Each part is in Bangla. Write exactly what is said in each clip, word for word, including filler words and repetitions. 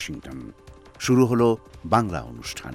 ওয়াশিংটন শুরু হলো বাংলা অনুষ্ঠান।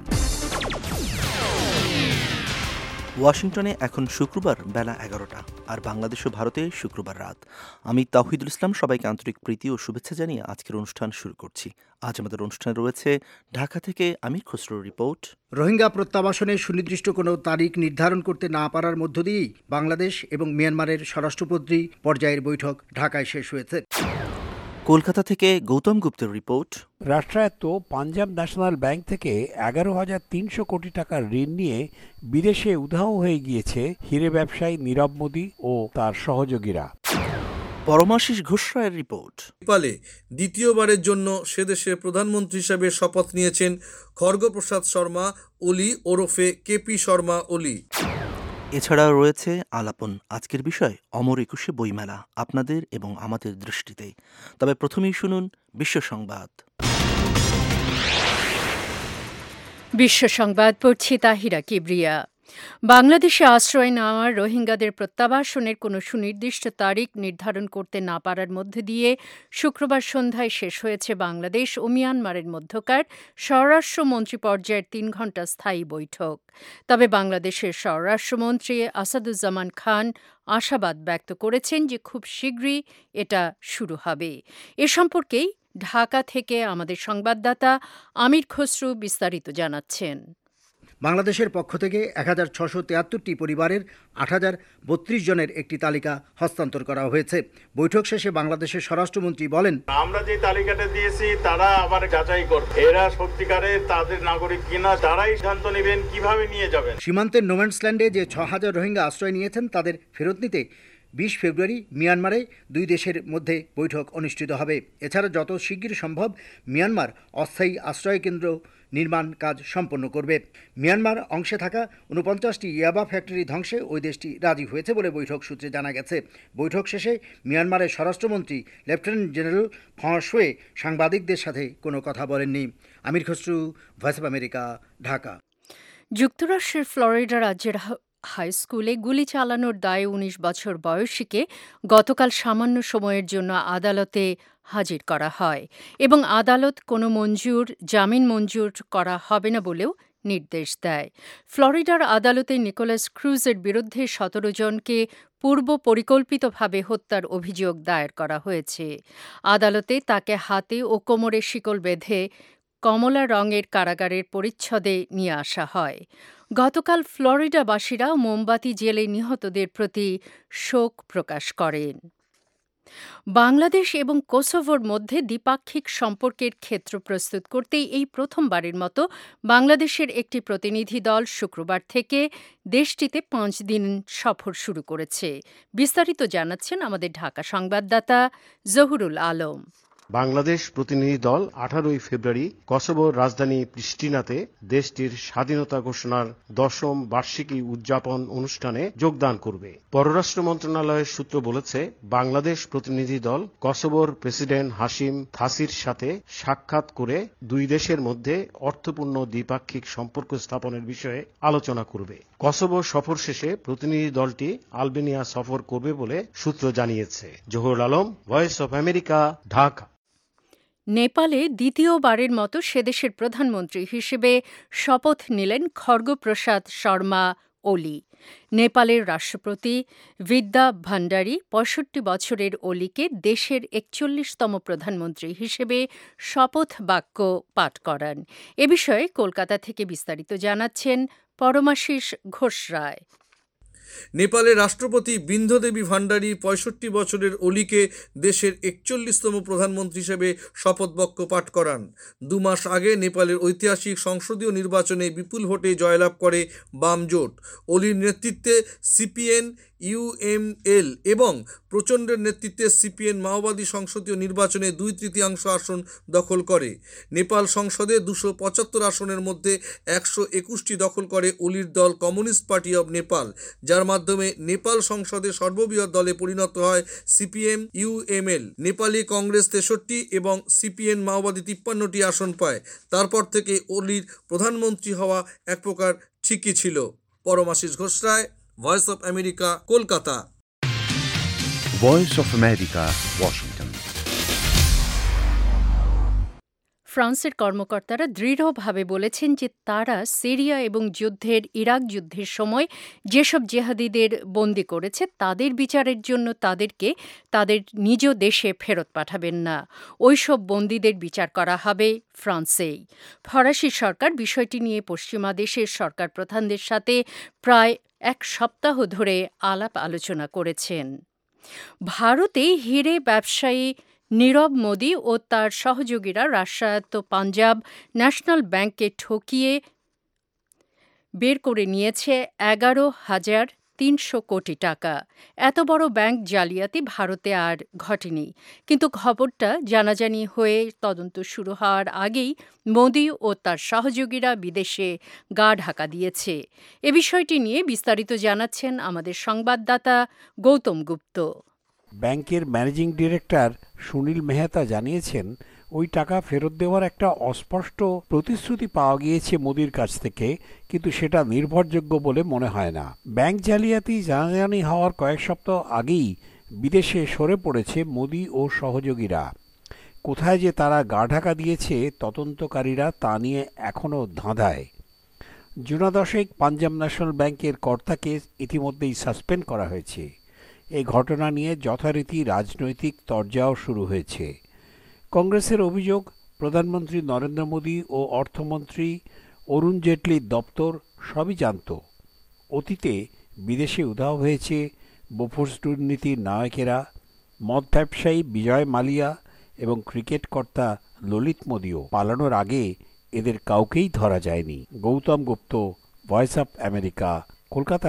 ওয়াশিংটনে এখন শুক্রবার বেলা এগারোটা, আর বাংলাদেশ ও ভারতে শুক্রবার রাত। আমি তাওহিদুল ইসলাম সবাইকে আন্তরিক প্রীতি ও শুভেচ্ছা জানিয়ে আজকের অনুষ্ঠান শুরু করছি। আজ আমাদের অনুষ্ঠানে রয়েছে ঢাকা থেকে আমির খসরুর রিপোর্ট। রোহিঙ্গা প্রত্যাবাসনে সুনির্দিষ্ট কোনো তারিখ নির্ধারণ করতে না পারার মধ্য দিয়েই বাংলাদেশ এবং মিয়ানমারের স্বরাষ্ট্রমন্ত্রী পর্যায়ের বৈঠক ঢাকায় শেষ হয়েছে। কলকাতা থেকে গৌতম গুপ্তের রিপোর্ট। রাষ্ট্রায়ত্ত পাঞ্জাব ন্যাশনাল ব্যাংক থেকে এগারো হাজার তিনশো কোটি টাকার ঋণ নিয়ে বিদেশে উধাও হয়ে গিয়েছে হিরে ব্যবসায়ী নীরব মোদি ও তার সহযোগীরা। পরমাশিস ঘোষ রায়ের রিপোর্ট। নেপালে দ্বিতীয়বারের জন্য সে দেশের প্রধানমন্ত্রী হিসেবে শপথ নিয়েছেন খড়গপ্রসাদ শর্মা ওলি ওরফে কেপি শর্মা ওলি। এছাড়াও রয়েছে আলাপন, আজকের বিষয় অমর একুশে বইমেলা, আপনাদের এবং আমাদের দৃষ্টিতে। তবে প্রথমেই শুনুন বিশ্ব সংবাদ। বিশ্ব সংবাদ পড়ছি তাহিরা কিবরিয়া। বাংলাদেশে আশ্রয় নেওয়া রোহিঙ্গাদের প্রত্যাবাসনের কোনো সুনির্দিষ্ট তারিখ নির্ধারণ করতে না পারার মধ্যে দিয়ে শুক্রবার সন্ধ্যায় শেষ হয়েছে বাংলাদেশ ও মিয়ানমারের মধ্যকার স্বরাষ্ট্রমন্ত্রী পর্যায়ের তিন ঘণ্টা স্থায়ী বৈঠক। তবে বাংলাদেশের স্বরাষ্ট্রমন্ত্রী আসাদুজ্জামান খান আশাবাদ ব্যক্ত করেছেন যে খুব শীঘ্রই এটা শুরু হবে। এ সম্পর্কেই ঢাকা থেকে আমাদের সংবাদদাতা আমির খসরু বিস্তারিত জানাচ্ছেন। বাংলাদেশের পক্ষ থেকে এক হাজার ছশো তিয়াত্তরটি পরিবারের আট হাজার বত্রিশ জনের একটি তালিকা হস্তান্তর করা হয়েছে। বৈঠক শেষে বাংলাদেশের স্বরাষ্ট্রমন্ত্রী বলেন, আমরা যে তালিকাটা দিয়েছি তারা আবার যাচাই করবে এরা সত্যিকারের তাদের নাগরিক কিনা, তারাই সিদ্ধান্ত নেবেন কিভাবে নিয়ে যাবেন। সীমান্তের নোম্যান্সল্যান্ডে যে ছ হাজার রোহিঙ্গা আশ্রয় নিয়েছেন তাদের ফেরত নিতে বিশ ফেব্রুয়ারি মিয়ানমারে দুই দেশের মধ্যে বৈঠক অনুষ্ঠিত হবে। এছাড়া যত শিগগির সম্ভব মিয়ানমার অস্থায়ী আশ্রয় কেন্দ্র নির্মাণ কাজ সম্পন্ন করবে। মিয়ানমার অংশে থাকা উনপঞ্চাশটি ইয়াবা ফ্যাক্টরি ধ্বংসে ওই দেশটি রাজি হয়েছে বলে বৈঠক সূত্রে জানা গেছে। বৈঠক শেষে মিয়ানমারের স্বরাষ্ট্রমন্ত্রী লেফটেন্যান্ট জেনারেল ফঁসোয়ে সাংবাদিকদের সাথে কোনো কথা বলেননি। Amir Khasru, voice of America, Dhaka. যুক্তরাষ্ট্রের ফ্লোরিডা রাজ্যের হাই স্কুলে গুলি চালানোর দায়ে উনিশ বছর বয়সীকে গতকাল সামান্য সময়ের জন্য আদালতে হাজির করা হয় এবং আদালত কোনো মঞ্জুর জামিন মঞ্জুর করা হবে না বলেও নির্দেশ দেয়। ফ্লোরিডার আদালতে নিকোলাস ক্রুজের বিরুদ্ধে সতেরো জনকে পূর্ব পরিকল্পিতভাবে হত্যার অভিযোগ দায়ের করা হয়েছে। আদালতে তাকে হাতে ও কোমরে শিকল বেঁধে কমলা রঙের কারাগারের পরিচ্ছদে নিয়ে আসা হয়। গতকাল ফ্লোরিডাবাসীরা মোমবাতি জ্বেলে নিহতদের প্রতি শোক প্রকাশ করেন। বাংলাদেশ এবং কোসোভোর মধ্যে দ্বিপাক্ষিক সম্পর্কের ক্ষেত্র প্রস্তুত করতেই এই প্রথমবারের মতো বাংলাদেশের একটি প্রতিনিধি দল শুক্রবার থেকে দেশটিতে পাঁচ দিন সফর শুরু করেছে। বিস্তারিত জানাচ্ছেন আমাদের ঢাকা সংবাদদাতা জহুরুল আলম। বাংলাদেশ প্রতিনিধি দল আঠারোই ফেব্রুয়ারি কসোভোর রাজধানী প্রিস্টিনাতে দেশটির স্বাধীনতা ঘোষণার দশম বার্ষিকী উদযাপন অনুষ্ঠানে যোগদান করবে। পররাষ্ট্র মন্ত্রণালয়ের সূত্র বলেছে, বাংলাদেশ প্রতিনিধি দল কসোভোর প্রেসিডেন্ট হাশিম থাসির সাথে সাক্ষাৎ করে দুই দেশের মধ্যে অর্থপূর্ণ দ্বিপাক্ষিক সম্পর্ক স্থাপনের বিষয়ে আলোচনা করবে। কসোভো সফর শেষে প্রতিনিধি দলটি আলবেনিয়া সফর করবে বলে সূত্র জানিয়েছে। Zahurul Alam, voice of America, Dhaka. নেপালে দ্বিতীয়বারের মতো সেদেশের প্রধানমন্ত্রী হিসেবে শপথ নিলেন খড়গপ্রসাদ শর্মা ওলি। নেপালের রাষ্ট্রপতি বিদ্যা ভান্ডারী পঁয়ষট্টি বছরের ওলিকে দেশের একচল্লিশতম প্রধানমন্ত্রী হিসেবে শপথ বাক্য পাঠ করান। এ বিষয়ে কলকাতা থেকে বিস্তারিত জানাচ্ছেন পরমাশিস ঘোষ রায়। নেপালের রাষ্ট্রপতি বিন্ধ্যদেবী ভান্ডারী পঁয়ষট্টি বছরের ওলিকে দেশের একচল্লিশতম প্রধানমন্ত্রী হিসেবে শপথবাক্য পাঠ করান। দু মাস আগে নেপালের ঐতিহাসিক সংসদীয় নির্বাচনে বিপুল ভোটে জয়লাভ করে বাম জোট। ওলির নেতৃত্বে সিপিএন, ইউএমএল এবং প্রচণ্ডের নেতৃত্বে সিপিএন মাওবাদী সংসদীয় নির্বাচনে দুই তৃতীয়াংশ আসন দখল করে। নেপাল সংসদে দুশো পঁচাত্তর আসনের মধ্যে একশো একুশটি দখল করে ওলির দল কমিউনিস্ট পার্টি অব নেপাল, যার মাধ্যমে নেপাল সংসদে সর্ববৃহৎ দলে পরিণত হয় সিপিএম ইউএমএল। নেপালি কংগ্রেস তেষট্টি এবং সিপিএন মাওবাদী তিপ্পান্নটি আসন পায়। তারপর থেকে ওলির প্রধানমন্ত্রী হওয়া এক প্রকার ঠিকই ছিল। Paramashis Ghosh Roy, voice of America, Kolkata. Voice of America, Washington. ফ্রান্সের কর্মকর্তারা দৃঢ়ভাবে বলেছেন যে তারা সিরিয়া এবং যুদ্ধের ইরাক যুদ্ধের সময় যেসব জেহাদিদের বন্দী করেছে তাদের বিচারের জন্য তাদেরকে তাদের নিজ দেশে ফেরত পাঠাবেন না। ওইসব বন্দীদের বিচার করা হবে ফ্রান্সেই। ফরাসি সরকার বিষয়টি নিয়ে পশ্চিমা দেশের সরকার প্রধানদের সাথে প্রায় এক সপ্তাহ ধরে আলাপ আলোচনা করেছেন। ভারতে হিরে ব্যবসায়ী নীরব মোদি ও তার সহযোগীরা রাষ্ট্রায়ত্ত পাঞ্জাব ন্যাশনাল ব্যাংককে ঠকিয়ে বের করে নিয়েছে এগারো হাজার তিনশো কোটি টাকা। এত বড় ব্যাংক জালিয়াতি ভারতে আর ঘটেনি, কিন্তু খবরটা জানাজানি হয়ে তদন্ত শুরু হওয়ার আগেই মোদি ও তার সহযোগীরা বিদেশে গা ঢাকা দিয়েছে। এ বিষয়টি নিয়ে বিস্তারিত জানাচ্ছেন আমাদের সংবাদদাতা গৌতম গুপ্ত। ব্যাংকের ম্যানেজিং ডিরেক্টর সুনীল মেহতা জানিয়েছেন, ওই টাকা ফেরত দেওয়ার একটা অস্পষ্ট প্রতিশ্রুতি পাওয়া গিয়েছে মোদির কাছ থেকে, কিন্তু সেটা নির্ভরযোগ্য বলে মনে হয় না। ব্যাংক জালিয়াতি জানাজানি হওয়ার কয়েক সপ্তাহ আগেই বিদেশে সরে পড়েছে মোদি ও সহযোগীরা। কোথায় যে তারা গা ঢাকা দিয়েছে তদন্তকারীরা তা নিয়ে এখনও ধাঁধায়। জুনা দশেক পাঞ্জাব ন্যাশনাল ব্যাংকের কর্তাকে ইতিমধ্যেই সাসপেন্ড করা হয়েছে। এই ঘটনা নিয়ে যথারীতি রাজনৈতিক তরজাও শুরু হয়েছে। কংগ্রেসের অভিযোগ, প্রধানমন্ত্রী নরেন্দ্র মোদী ও অর্থমন্ত্রী অরুণ জেটলির দপ্তর সবই জানত। অতীতে বিদেশে উধাও হয়েছে বোফোর্স দুর্নীতির নায়কেরা, মদ ব্যবসায়ী বিজয় মালিয়া এবং ক্রিকেট কর্তা ললিত মোদিও। পালানোর আগে এদের কাউকেই ধরা যায়নি। Gautam Gupta, voice of America, Kolkata.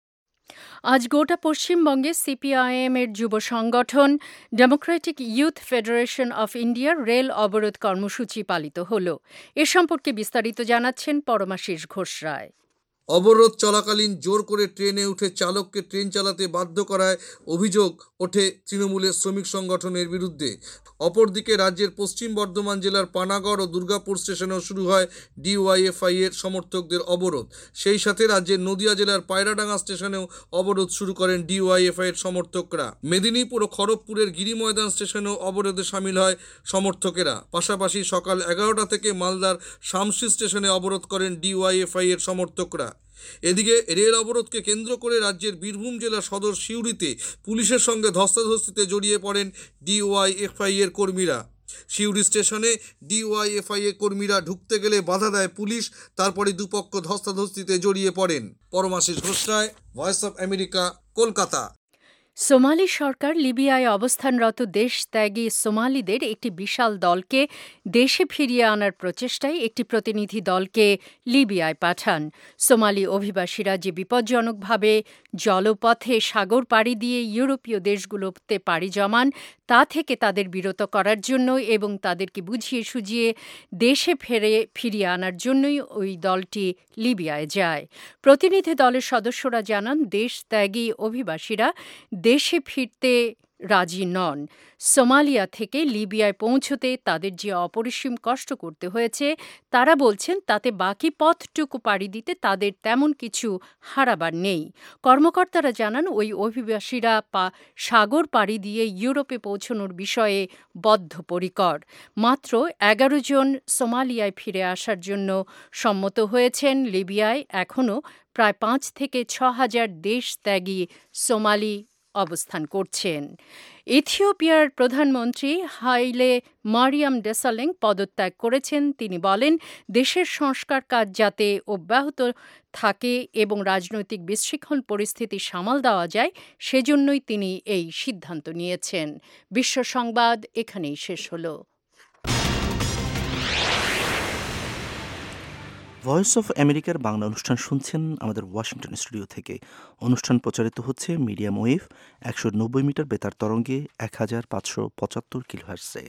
আজ গোটা পশ্চিমবঙ্গে সিপিআইএম এর যুব সংগঠন ডেমোক্রেটিক ইউথ ফেডারেশন অফ ইন্ডিয়ার রেল অবরোধ কর্মসূচি পালিত হল। এ সম্পর্কে বিস্তারিত জানাচ্ছেন পরমাশিস ঘোষ রায়। অবরোধ চলাকালীন জোর করে ট্রেনে উঠে চালককে ট্রেন চালাতে বাধ্য করায় অভিযোগ ওঠে তৃণমূলের শ্রমিক সংগঠনের বিরুদ্ধে। অপরদিকে রাজ্যের পশ্চিম বর্ধমান জেলার পানাগড় ও দুর্গাপুর স্টেশনেও শুরু হয় ডিওয়াইএফআই এর সমর্থকদের অবরোধ। সেই সাথে রাজ্যের নদিয়া জেলার পায়রাডাঙ্গা স্টেশনেও অবরোধ শুরু করেন ডিওয়াইএফআই এর সমর্থকরা। মেদিনীপুর ও খড়গপুরের গিরি ময়দান স্টেশনেও অবরোধে সামিল হয় সমর্থকেরা। পাশাপাশি সকাল এগারোটা থেকে মালদার শামসি স্টেশনে অবরোধ করেন ডিওয়াইএফআই এর সমর্থকরা। এদিকে রেল অবরোধকে কেন্দ্র করে রাজ্যের বীরভূম জেলার সদর সিউড়িতে পুলিশের সঙ্গে ধস্তাধস্তিতে জড়িয়ে পড়েন ডিওয়াইএফআই এর কর্মীরা। সিউড়ি স্টেশনে ডিওয়াইএফআই এর কর্মীরা ঢুকতে গেলে বাধা দেয় পুলিশ, তারপরে দুপক্ষ ধস্তাধস্তিতে জড়িয়ে পড়েন। Paramashis Ghosh Roy, voice of America, Kolkata. সোমালি সরকার লিবিয়ায় অবস্থানরত দেশত্যাগী সোমালিদের একটি বিশাল দলকে দেশে ফিরিয়ে আনার প্রচেষ্টায় একটি প্রতিনিধি দলকে লিবিয়ায় পাঠান। সোমালি অভিবাসীরা যে বিপজ্জনকভাবে জলপথে সাগর পাড়ি দিয়ে ইউরোপীয় দেশগুলোতে পাড়ি জমান তা থেকে তাদের বিরত করার জন্য এবং তাদেরকে বুঝিয়ে সুঝিয়ে দেশে ফেরে ফিরিয়ে আনার জন্যই ওই দলটি লিবিয়ায় যায়। প্রতিনিধি দলের সদস্যরা জানান, দেশত্যাগী অভিবাসীরা দেশে ফিরতে রাজি নন। সোমালিয়া থেকে লিবিয়ায় পৌঁছতে তাদের যে অপরিসীম কষ্ট করতে হয়েছে তারা বলছেন তাতে বাকি পথটুকু পাড়ি দিতে তাদের তেমন কিছু হারাবার নেই। কর্মকর্তারা জানান, ওই অভিবাসীরা পা সাগর পাড়ি দিয়ে ইউরোপে পৌঁছানোর বিষয়ে বদ্ধপরিকর। মাত্র এগারো জন সোমালিয়ায় ফিরে আসার জন্য সম্মত হয়েছেন। লিবিয়ায় এখনও প্রায় পাঁচ থেকে ছ হাজার দেশত্যাগী সোমালি অবস্থান করছেন। ইথিওপিয়ার প্রধানমন্ত্রী হাইলে মারিয়াম ডেসালেং পদত্যাগ করেছেন। তিনি বলেন, দেশের সংস্কার কাজ যাতে অব্যাহত থাকে এবং রাজনৈতিক বিশৃঙ্খল পরিস্থিতি সামাল দেওয়া যায় সেজন্যই তিনি এই সিদ্ধান্ত নিয়েছেন। বিশ্ব সংবাদ এখানেই শেষ হলো। ভয়েস অফ আমেরিকার বাংলা অনুষ্ঠান শুনছেন আমাদের ওয়াশিংটন স্টুডিও থেকে। অনুষ্ঠান প্রচারিত হচ্ছে মিডিয়াম ওয়েভ একশো নব্বই মিটার বেতার তরঙ্গে এক হাজার পাঁচশো পঁচাত্তর কিলোহার্টজে।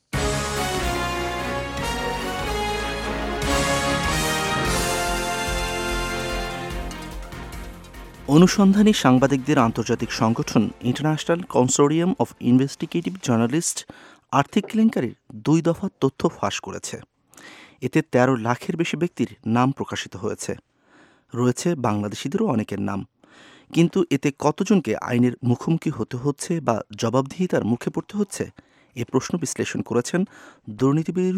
অনুসন্ধানী সাংবাদিকদের আন্তর্জাতিক সংগঠন international consortium of investigative journalist আর্থিক কেলেঙ্কারির দুই দফা তথ্য ফাঁস করেছে। এতে তেরো লাখের বেশি ব্যক্তির নাম প্রকাশিত হয়েছে। রয়েছে বাংলাদেশিদেরও অনেকের নাম। কিন্তু এতে কতজনকে আইনের মুখোমুখি হতে হচ্ছে বা জবাবদিহিতার মুখে পড়তে হচ্ছে, এ প্রশ্ন বিশ্লেষণ করেছেন দুর্নীতিবিরোধী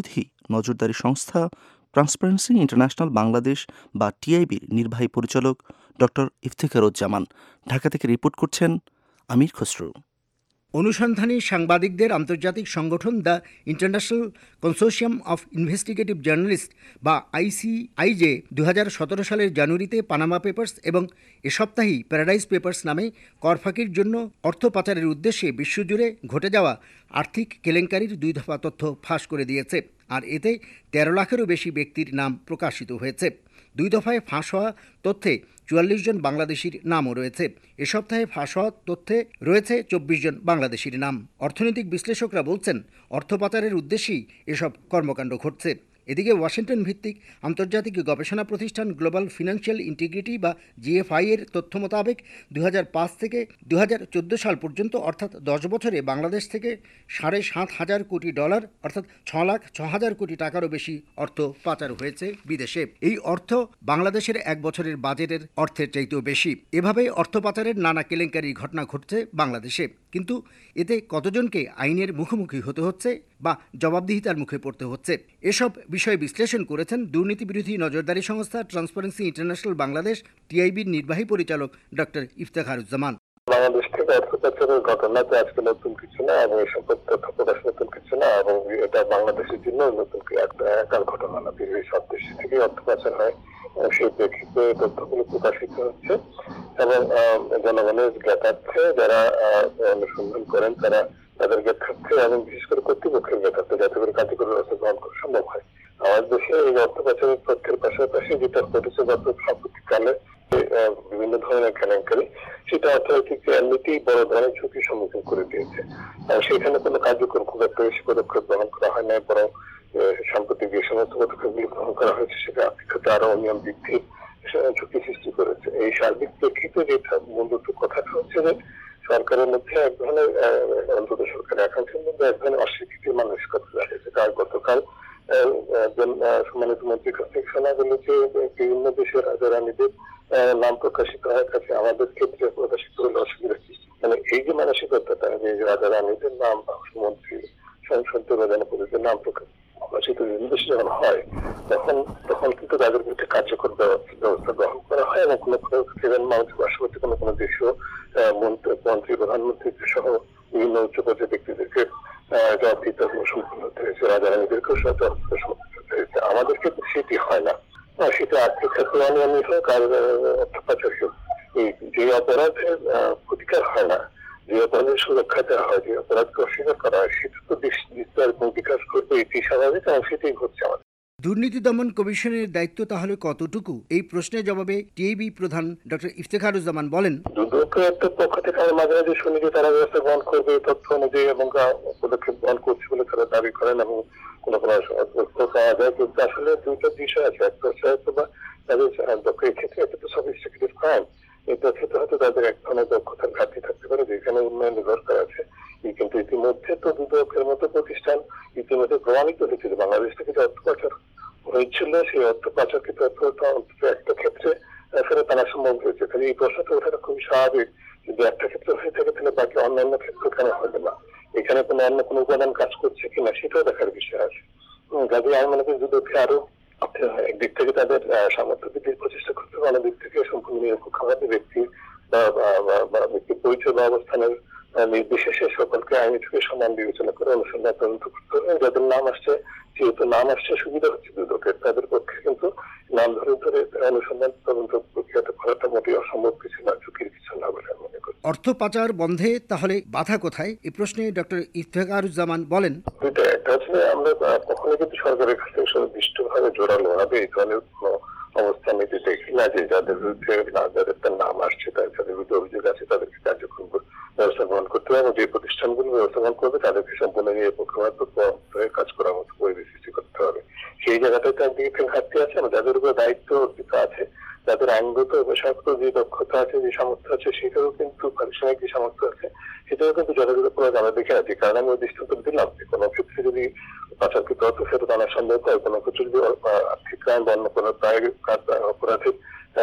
নজরদারি সংস্থা ট্রান্সপারেন্সি ইন্টারন্যাশনাল বাংলাদেশ বা টিআইবির নির্বাহী পরিচালক ডক্টর ইফতেখারুজ্জামান। ঢাকা থেকে রিপোর্ট করছেন আমির খসরু। অনুসন্ধানী সাংবাদিকদের আন্তর্জাতিক সংগঠন the international consortium of investigative journalist বা আইসিআইজে দু হাজার সতেরো সালের জানুয়ারিতে পানামা পেপার্স এবং এ সপ্তাহেই প্যারাডাইজ পেপার্স নামে কর ফাঁকির জন্য অর্থ পাচারের উদ্দেশ্যে বিশ্বজুড়ে ঘটে যাওয়া আর্থিক কেলেঙ্কারির দুই দফা তথ্য ফাঁস করে দিয়েছে। আর এতে তেরো লাখেরও বেশি ব্যক্তির নাম প্রকাশিত হয়েছে। দুই দফায় ফাঁস হওয়া তথ্যে চুয়াল্লিশ জন বাংলাদেশির নামও রয়েছে। এ সপ্তাহে ফাঁস হওয়া তথ্যে রয়েছে চব্বিশ জন বাংলাদেশির নাম। অর্থনৈতিক বিশ্লেষকরা বলছেন, অর্থ পাচারের উদ্দেশ্যেই এসব কর্মকাণ্ড ঘটছে। এদিকে ওয়াশিংটন ভিত্তিক আন্তর্জাতিক গবেষণা প্রতিষ্ঠান গ্লোবাল ফিনান্সিয়াল ইন্টিগ্রিটি বা জিএফআই এর তথ্য মোতাবেক দু হাজার পাঁচ থেকে দু হাজার চোদ্দো সাল পর্যন্ত অর্থাৎ দশ বছরে বাংলাদেশ থেকে সাড়ে সাত হাজার কোটি ডলার অর্থাৎ ছ লাখ ছ হাজার কোটি টাকারও বেশি অর্থ পাচার হয়েছে বিদেশে। এই অর্থ বাংলাদেশের এক বছরের বাজেটের অর্থের চাইতেও বেশি। এভাবে অর্থ পাচারের নানা কেলেঙ্কারির ঘটনা ঘটছে বাংলাদেশে। কিন্তু এতে কতজনকে আইনের মুখোমুখি হতে হচ্ছে বা জবাবদিহিতার মুখে পড়তে হচ্ছে, এসব বিষয় বিশ্লেষণ করেছেন দুর্নীতি বিরোধী নজরদারি সংস্থা ট্রান্সপারেন্সি ইন্টারন্যাশনাল বাংলাদেশ টিআইবির নির্বাহী পরিচালক ডক্টর ইফতেখারুজ্জামান। বাংলাদেশ থেকে অর্থ পাচারের ঘটনা তো আজকে নতুন কিছু না এবং এই সম্পর্কে তথ্য প্রকাশ নতুন কিছু না এবং এটা বাংলাদেশের জন্য নতুন একটা একার ঘটনা না। পৃথিবীর সব দেশ থেকে অর্থ পাচার হয়, সেই প্রেক্ষিতে তথ্যগুলো প্রকাশিত হচ্ছে এবং জনগণের জ্ঞাতার্থে যারা অনুসন্ধান করেন তারা তাদের জ্ঞাতার্থে এবং বিশেষ করে কর্তৃপক্ষের জ্ঞাতার্থে যাতে করে কার্যকরী ব্যবস্থা গ্রহণ করা সম্ভব হয়। আমাদের দেশে এই অর্থ পাচারের তথ্যের পাশাপাশি যেটা ঘটেছে গত সাম্প্রতিককালে বিভিন্ন ধরনের কেলেঙ্কারি, সেটা অর্থনীতিকে এমনিতেই বড় ধরনের ঝুঁকির সম্মুখীন করে দিয়েছে। সেখানে কোনো কার্যকর খুব একটা বেশি পদক্ষেপ গ্রহণ করা হয় না, বরং সাম্প্রতিক যে সমস্ত পদক্ষেপগুলি গ্রহণ করা হয়েছে সেটা আর্থিক খাতে আরো অনিয়ম বৃদ্ধির ঝুঁকি সৃষ্টি করেছে। এই সার্বিক প্রেক্ষিতে যেটা মূলত কথাটা হচ্ছে যে সরকারের মধ্যে এক ধরনের অন্তত সরকারের একাংশের মধ্যে এক ধরনের অস্বীকৃতির মানসিকতা দেখা গেছে। আর গতকাল সম্মানিত মন্ত্রীর কাছ থেকে শোনা গেল যে বিভিন্ন দেশের রাজারানীদের নাম প্রকাশিত হয়, কাছে আমাদের ক্ষেত্রে প্রকাশিত হলে অসুবিধা কি? মানে এই যে মানসিকতাটা যে রাজারানীদের নাম মন্ত্রী সংসদ বা জনপ্রতিনিধিদের নাম প্রকাশিত দেশে যখন হয় তখন তখন কিন্তু তাদের বিরুদ্ধে কার্যকর ব্যবস্থা গ্রহণ করা হয় এবং কোনো মানুষের পার্শ্ববর্তী কোনো কোনো দেশীয় মন্ত্রী প্রধানমন্ত্রী সহ বিভিন্ন উচ্চ পর্যায়ের ব্যক্তিদেরকে জবাবদিহিতার সম্পূর্ণ হতে হয়েছে, রাজারানীদেরকেও জবাবদিহিতার সম্পূর্ণ হতে হয়েছে। আমাদের ক্ষেত্রে সেটি হয় না, সেটা আর্থিক ক্ষেত্রে অনিয়মই হোক আর অর্থ পাচার হোক, এই যে অপরাধের প্রতিকার হয় না, যে অপরাধের সুরক্ষা দেওয়া হয়, যে অপরাধকে অস্বীকার করা হয়, সেটা তো বিস্তার এবং বিকাশ করবে, এটি স্বাভাবিক এবং সেটাই ঘটছে আমাদের। দুর্নীতি দমন কমিশনের দায়িত্ব তাহলে কতটুকু? এই প্রশ্নের জবাবে টিআইবি প্রধান ডক্টর ইফতেখারুজ্জামান বলেন, দুদকের পক্ষ থেকে আমি মাঝে মাঝে শুনি যে তারা ব্যবস্থা গ্রহণ করবে তথ্য অনুযায়ী এবং পদক্ষেপ গ্রহণ করছে বলে তারা দাবি করেন এবং কোনো কোনো পাওয়া যায়। কিন্তু আসলে দুইটা বিষয় আছে, একটা হচ্ছে হয়তো বা তাদের দক্ষের ক্ষেত্রে একটা তো সফিস্টিকেটেড ক্রাইম, এটা ক্ষেত্রে হয়তো তাদের এক ধরনের দক্ষতার ঘাটতি থাকতে পারে যেখানে উন্নয়নের দরকার আছে। কিন্তু ইতিমধ্যে তো দুদকের মতো প্রতিষ্ঠান ইতিমধ্যে প্রমাণিত হয়েছিল বাংলাদেশ থেকে যে অর্থ পাচার হয়েছিল সেই অর্থ পাচার কিন্তু একটা ক্ষেত্রে ফেরত আনা সম্ভব হয়েছে। তাহলে এই প্রশ্নটা ওঠাটা খুবই স্বাভাবিক, যদি একটা ক্ষেত্রে হয়ে থাকে তাহলে বাকি অন্যান্য ক্ষেত্রে কেন হবে না? এখানে কোনো অন্য কোনো উপাদান কাজ করছে কিনা সেটাও দেখার বিষয় আছে। কাজে আমি মনে করি দুদককে আরো একদিক থেকে তাদের সামর্থ্য বৃদ্ধির প্রচেষ্টা করতে হবে, অন্য দিক থেকে সম্পূর্ণ নিরপেক্ষভাবে ব্যক্তি বা ব্যক্তির পরিচয় বা অবস্থানের নির্বিশেষে সকলকে আইনি থেকে সমান বিবেচনা করে অনুসন্ধান তদন্ত করতে হবে। যাদের নাম আসছে, যেহেতু নাম আসছে সুবিধা হচ্ছে দুদকের, তাদের পক্ষে কিন্তু নাম ধরে ধরে অনুসন্ধান তদন্ত প্রক্রিয়াটা করাটা মোটেই অসম্ভব কিছু না, ঝুঁকির কিছু না বলে আমি মনে করি। অর্থ পাচার বন্ধে তাহলে বাধা কোথায়? এই প্রশ্নে ডক্টর ইফতেখারুজ্জামান বলেন, দুইটা, একটা হচ্ছে আমরা কখনোই কিন্তু সরকারের কাছে সুনির্দিষ্ট ভাবে জোরালো ভাবে এই ধরনের কোনো অবস্থা নিতে দেখি না যে যাদের বিরুদ্ধে যাদের তার নাম আসছে, যাদের বিরুদ্ধে অভিযোগ আছে তাদেরকে কার্যক্রম ব্যবস্থা গ্রহণ করতে হবে এবং যে প্রতিষ্ঠানগুলো ব্যবস্থা গ্রহণ করবে তাদেরকে সম্পূর্ণ নিরপেক্ষভাবে কাজ করার মতো পরিবেশ সৃষ্টি করতে হবে। সেই জায়গাটাতে একদিকে ঘাটতি আছে এবং যাদের উপর দায়িত্ব অর্পিত আছে, যাদের আইনগত পেশাগত যে দক্ষতা আছে, যে সামর্থ্য আছে, সেটাও কিন্তু পারিশ্রমিক যে সামর্থ্য আছে সেটাও কিন্তু যথাযথ প্রয়োগ আমরা দেখে আছি। কারণ আমি দৃষ্টান্ত দিলাম যে কোনো ক্ষেত্রে যদি পাচারকৃত অর্থ ফেরত আনা সম্ভব হয়, কোনো ক্ষেত্রে যদি আর্থিক ক্রাইম বা অন্য কোনো অপরাধের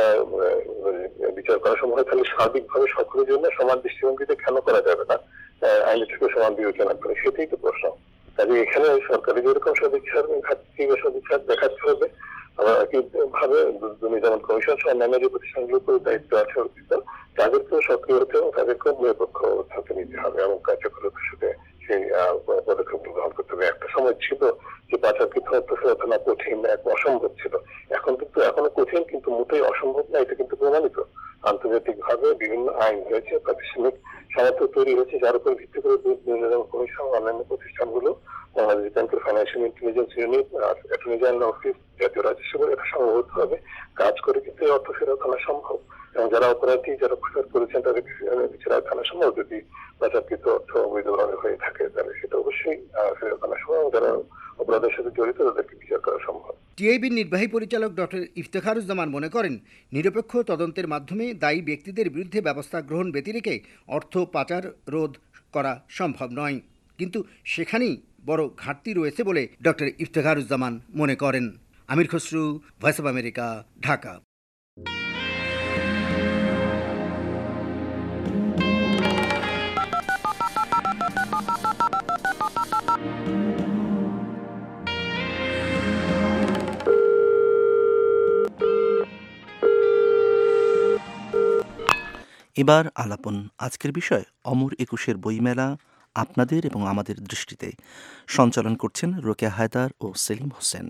বিচার করা সম্ভব হয়, তাহলে সার্বিকভাবে সকলের জন্য সমান দৃষ্টিভঙ্গিতে কেন করা যাবে না আইনের থেকে সমান বিবেচনা করে, সেটাই তো প্রশ্ন। কাজে এখানে সরকারি যেরকম সদিচ্ছার ঘাটতি বা সদিচ্ছা দেখাতে হবে, আবার একইভাবে যেমন কমিশন সহ অন্যান্য যে প্রতিষ্ঠানগুলোর উপর দায়িত্ব আছে অর্পিত, তাদেরকেও সক্রিয় হতে এবং তাদেরকেও নিরপেক্ষ হাতে নিতে হবে এবং কার্যকরতার সাথে সেই পদক্ষেপ গ্রহণ করতে হবে। একটা সময় ছিল যে পাচারকৃত অর্থ ফেরত আনা কঠিন, এক অসম্ভব ছিল। এখন কিন্তু এখনো কঠিন, কিন্তু মোটেই অসম্ভব না, এটা কিন্তু প্রমাণিত। আন্তর্জাতিক ভাবে বিভিন্ন আইন হয়েছে, প্রাতিষ্ঠানিক সামর্থ্য তৈরি হয়েছে, যার উপর ভিত্তি করে কমিশন অন্যান্য প্রতিষ্ঠানগুলো, বাংলাদেশ ব্যাংকের ফাইন্যান্সিয়াল ইন্টেলিজেন্স ইউনিট আর অ্যাটর্নি জেনারেল অফিস, জাতীয় রাজস্ব বোর্ড, এটা সংগঠিত হবে কাজ করে কিন্তু এই অর্থ ফেরত আনা সম্ভব। এবং যারা অপরাধী, যারা ফাঁসাদ করেছেন, তাদের ফেরত আনা সম্ভব। যদি পাচারকৃত অর্থ অবৈধভাবে হয়ে থাকে তাহলে সেটা অবশ্যই ফেরত আনা সম্ভব। যারা অপরাধের সাথে জড়িত তাদেরকে বিচার করা সম্ভব। টিআইবির নির্বাহী পরিচালক ডক্টর ইফতেখারুজ্জামান মনে করেন, নিরপেক্ষ তদন্তের মাধ্যমে দায়ী ব্যক্তিদের বিরুদ্ধে ব্যবস্থা গ্রহণ ব্যতিরেকে অর্থ পাচার রোধ করা সম্ভব নয়, কিন্তু সেখানেই বড় ঘাটতি রয়েছে বলে ডক্টর ইফতেখারুজ্জামান মনে করেন। Amir Khasru, voice of America, Dhaka. এবার আলাপন। আজকের বিষয় অমর একুশের বইমেলা আপনাদের এবং আমাদের দৃষ্টিতে। সঞ্চালন করছেন রোকেয়া হায়দার ও সেলিম হোসেন।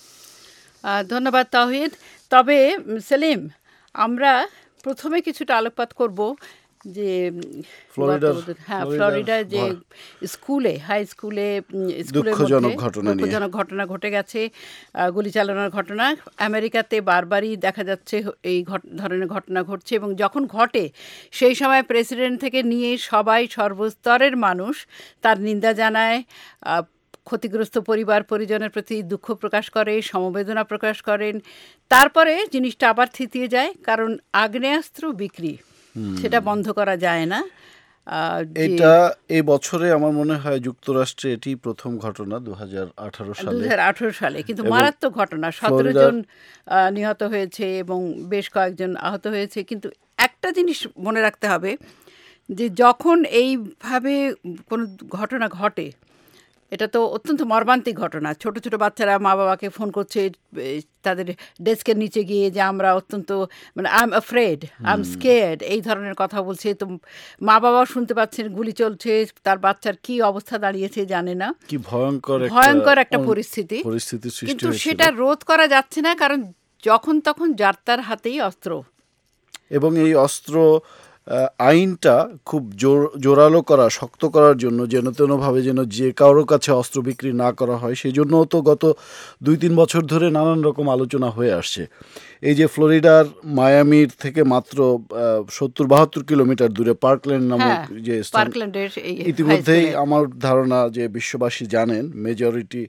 ধন্যবাদ তাওহিদ। তবে সেলিম, আমরা প্রথমে কিছুটা আলোকপাত করব যে হ্যাঁ ফ্লোরিডার যে স্কুলে হাই স্কুলে স্কুলের দুঃখজনক ঘটনা ঘটে গেছে, গুলি চালানোর ঘটনা। আমেরিকাতে বারবারই দেখা যাচ্ছে এই ধরনের ঘটনা ঘটছে, এবং যখন ঘটে সেই সময় প্রেসিডেন্ট থেকে নিয়ে সবাই, সর্বস্তরের মানুষ তার নিন্দা জানায়, ক্ষতিগ্রস্ত পরিবার পরিজনের প্রতি দুঃখ প্রকাশ করে, সমবেদনা প্রকাশ করেন। তারপরে জিনিসটা আবার থিতিয়ে যায়, কারণ আগ্নেয়াস্ত্র বিক্রি সেটা বন্ধ করা যায় না। এটা এই বছরে আমার মনে হয় যুক্তরাষ্ট্রে এটি প্রথম ঘটনা দু হাজার আঠারো সালে দু হাজার আঠারো সালে কিন্তু মারাত্মক ঘটনা, সতেরো জন নিহত হয়েছে এবং বেশ কয়েকজন আহত হয়েছে। কিন্তু একটা জিনিস মনে রাখতে হবে যে যখন এইভাবে কোনো ঘটনা ঘটে, এটা তো অত্যন্ত মর্মান্তিক ঘটনা। ছোট ছোট বাচ্চারা মা বাবাকে ফোন করছে তাদের ডেস্কের নিচে গিয়ে যে আমরা অত্যন্ত মানে I am afraid, I am scared, এই ধরনের কথা বলছে। তো মা বাবাও শুনতে পাচ্ছেন গুলি চলছে, তার বাচ্চার কি অবস্থা দাঁড়িয়েছে জানে না। কি ভয়ঙ্কর ভয়ঙ্কর একটা পরিস্থিতি, কিন্তু সেটা রোধ করা যাচ্ছে না, কারণ যখন তখন যার তার হাতেই অস্ত্র। এবং এই অস্ত্র আইনটা খুব জোর জোরালো করা, শক্ত করার জন্য যেন তেনভাবে যেন যে কারোর কাছে অস্ত্র বিক্রি না করা হয়, সেই জন্যও তো গত দুই তিন বছর ধরে নানান রকম আলোচনা হয়ে আসছে। এই যে ফ্লোরিডার মায়ামির থেকে মাত্র সত্তর বাহাত্তর কিলোমিটার দূরে পার্কল্যান্ড নামক যে ইতিমধ্যেই আমার ধারণা যে বিশ্ববাসী জানেন, majority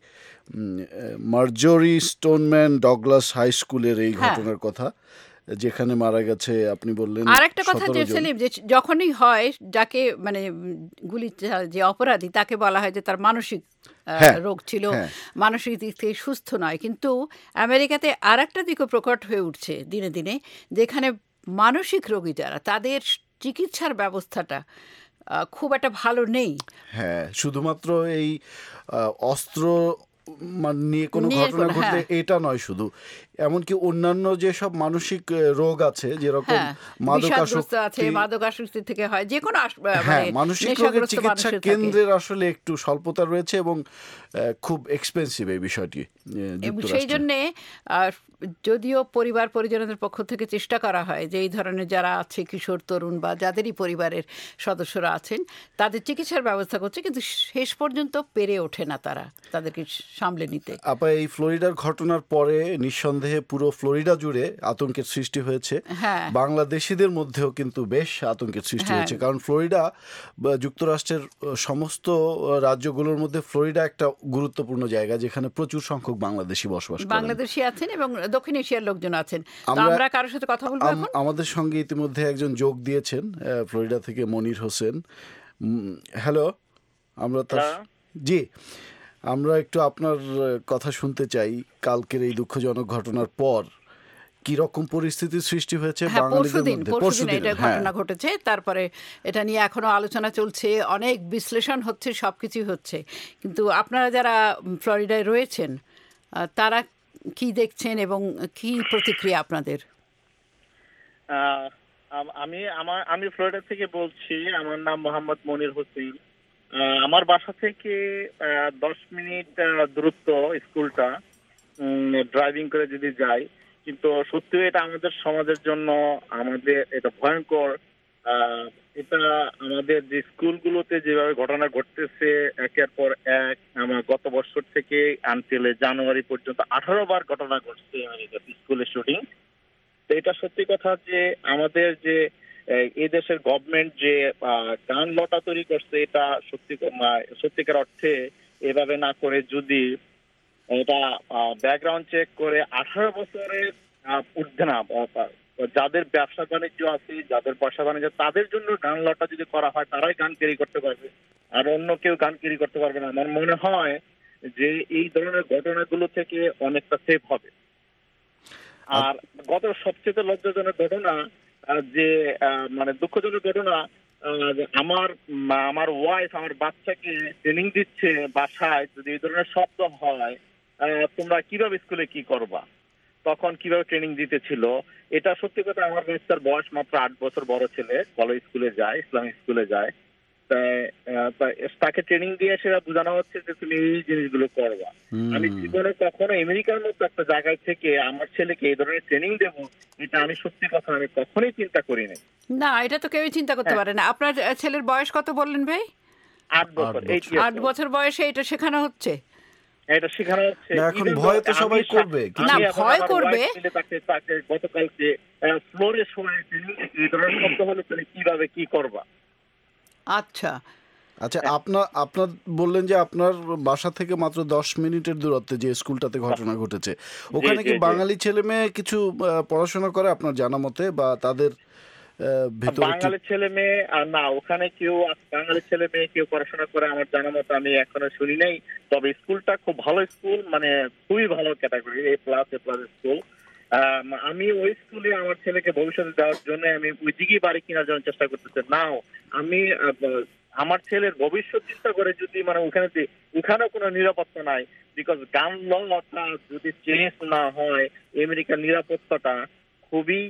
Marjory Stoneman Douglas high স্কুলের এই ঘটনার কথা, যেখানে মারা গেছে আপনি বললেন। আর একটা কথা যে সেলিম, যে যখনই হয় যাকে মানে গুলি যে অপরাধী তাকে বলা হয় যে তার মানসিক রোগ ছিল, মানসিক দিক থেকে সুস্থ নয়। কিন্তু আমেরিকাতে আর একটা দিকও প্রকট হয়ে উঠছে দিনে দিনে, যেখানে মানসিক রোগী যারা, তাদের চিকিৎসার ব্যবস্থাটা খুব একটা ভালো নেই। হ্যাঁ, শুধুমাত্র এই অস্ত্র নিয়ে কোনো ঘটনা ঘটলে এটা নয়, শুধু এমনকি অন্যান্য যেসব মানসিক রোগ আছে, যেরকম মাদকাসক্তি আছে, মাদকাসক্তি থেকে হয় যে কোনো মানসিক রোগের চিকিৎসা কেন্দ্রের আসলে একটু স্বল্পতা রয়েছে এবং খুব এক্সপেন্সিভ এই বিষয়টি। সেই জন্যে যদিও পরিবার পরিজনদের পক্ষ থেকে চেষ্টা করা হয় যে এই ধরনের যারা আছে কিশোর তরুণ বা যাদেরই পরিবারের সদস্যরা আছেন তাদের চিকিৎসার ব্যবস্থা করছে, কিন্তু শেষ পর্যন্ত পেরে ওঠে না তারা তাদেরকে সামলে নিতে। আপা, এই ফ্লোরিডার ঘটনার পরে নিঃসন্দেহে পুরো ফ্লোরিডা জুড়ে আতঙ্কের সৃষ্টি হয়েছে। বাংলাদেশিদের মধ্যেও কিন্তু বেশ আতঙ্কের সৃষ্টি হয়েছে, কারণ ফ্লোরিডা যুক্তরাষ্ট্রের সমস্ত রাজ্যগুলোর মধ্যে ফ্লোরিডা একটা গুরুত্বপূর্ণ জায়গা, যেখানে প্রচুর সংখ্যক বাংলাদেশি বসবাস করেন, বাংলাদেশি আছেন এবং দক্ষিণ এশিয়ার লোকজন আছেন। আমরা কারোর সাথে কথা বলবো এখন। আমাদের সঙ্গে ইতিমধ্যে একজন যোগ দিয়েছেন ফ্লোরিডা থেকে, মনির হোসেন। হ্যালো, আমরা তার জি আমরা একটু আপনার কথা শুনতে চাই। কালকের এই দুঃখজনক ঘটনার পর কি রকম পরিস্থিতির সৃষ্টি হয়েছে হ্যাঁ বাঙালিদের পরশুদিন মধ্যে? পরশুদিন পরশুদিন, এটা হ্যাঁ। ঘটনা ঘটেছে, তারপরে এটা নিয়ে এখনো আলোচনা চলছে, অনেক বিশ্লেষণ হচ্ছে, সবকিছুই হচ্ছে। কিন্তু আপনারা যারা ফ্লোরিডায় রয়েছেন আহ, তারা কি দেখছেন এবং কি প্রতিক্রিয়া আপনাদের? আহ, আম- আমি আমার আমি ফ্লোরিডা থেকে বলছি। আমার নাম মোহাম্মদ মনির হোসেন। আহ, আমার বাসা থেকে আহ, দশ মিনিট আহ, দূরত্ব স্কুলটা, ড্রাইভিং করে যদি যাই। কিন্তু সত্যি এটা আমাদের সমাজের জন্য আমাদের এটা ভয়ঙ্কর। আহ, এটা আমাদের যে স্কুলগুলোতে যেভাবে ঘটনা ঘটতেছে একের পর এক, আমার গত বছর থেকে আনটিল জানুয়ারি পর্যন্ত আঠারো বার ঘটনা ঘটছে আমেরিকাতে স্কুলে শুটিং। তো এটা সত্যি কথা যে আমাদের যে আহ, এই দেশের গভর্নমেন্ট যে গান লটা তৈরি করছে, এটা সত্যি আহ, সত্যিকার অর্থে এভাবে না করে যদি এটা ব্যাকগ্রাউন্ড চেক করে আঠারো বছরের আহ, ঊর্ধ্বে না, আহ, যাদের ব্যবসা বাণিজ্য আছে, যাদের পয়সা বাণিজ্য, তাদের জন্য গান লটা যদি করা হয়, তারাই গান ক্যারি করতে পারবে, আর অন্য কেউ গান ক্যারি করতে পারবে না। আমার মনে হয় যে এই ধরনের ঘটনাগুলো থেকে অনেকটা সেফ হবে। আর গত সবচেয়ে লজ্জাজনক ঘটনা, আহ, যে আহ, মানে দুঃখজনক ঘটনা, আহ, যে আমার মা- আমার ওয়াইফ আমার বাচ্চাকে ট্রেনিং দিচ্ছে বাসায়, যদি এই ধরনের শব্দ হয় আহ, তোমরা কিভাবে স্কুলে কি করবা, তখন কিভাবে ট্রেনিং দিতেছিল। এটা সত্যি কথা, আমার বাচ্চার বয়স মাত্র আট বছর, বড় ছেলে, কলেজ স্কুলে যায়, ইসলামিক স্কুলে যায়। তাই আহ, তাই তাকে ট্রেনিং দিয়ে সেটা বোঝানো হচ্ছে যে তুমি এই জিনিসগুলো করবা। আমি জীবনে কখনো আমেরিকার মতো একটা জায়গায় থেকে আমার ছেলেকে এই ধরনের ট্রেনিং দেবো, এটা আমি সত্যি কথা আমি কখনোই চিন্তা করিনি। না, এটা তো কেউই চিন্তা করতে পারে না। আপনার আহ, ছেলের বয়স কত বললেন ভাই? আট বছর, eight আট years old। বছর বয়সে এটা শেখানো হচ্ছে? এটা শেখানো হচ্ছে। না, এখন Even ভয় তো though সবাই আমি- করবে, না, আমি এখন ভয় আমার করবে। wife মিলে তাকে তাকে গতকালকে ফ্লোরে শোয়ে এই ধরনের শব্দ হলে তুমি কিভাবে কি করবা। আচ্ছা আচ্ছা, আপনার আপনার বললেন যে আপনার বাসা থেকে মাত্র দশ মিনিটের দূরত্বে যে স্কুলটাতে ঘটনা ঘটেছে, ওখানে কি জি, জি। বাঙালি ছেলে মেয়ে কিছু আহ, পড়াশোনা করে আপনার জানা মতে, বা তাদের আহ, ভেতরে কি- বাঙালি ছেলে মেয়ে আর না, ওখানে কেউ বাঙালি ছেলে মেয়ে কেউ পড়াশোনা করে আমার জানা মতো আমি এখনো শুনি নাই। তবে স্কুলটা খুব ভালো স্কুল, মানে খুবই ভালো category, A plus A plus school. আমি ওই স্কুলে আমার ছেলেকে ভবিষ্যতে দেওয়ার জন্য আমি ওই দিকেই বাড়ি কেনার জন্য চেষ্টা করতেছি। নাও আমি আহ, আমার ছেলের ভবিষ্যৎ চিন্তা করে যদি মানে ওখানে ওখানেও কোনো নিরাপত্তা নাই, বিকজ গান লটা যদি চেঞ্জ না হয় আমেরিকার নিরাপত্তাটা খুবই।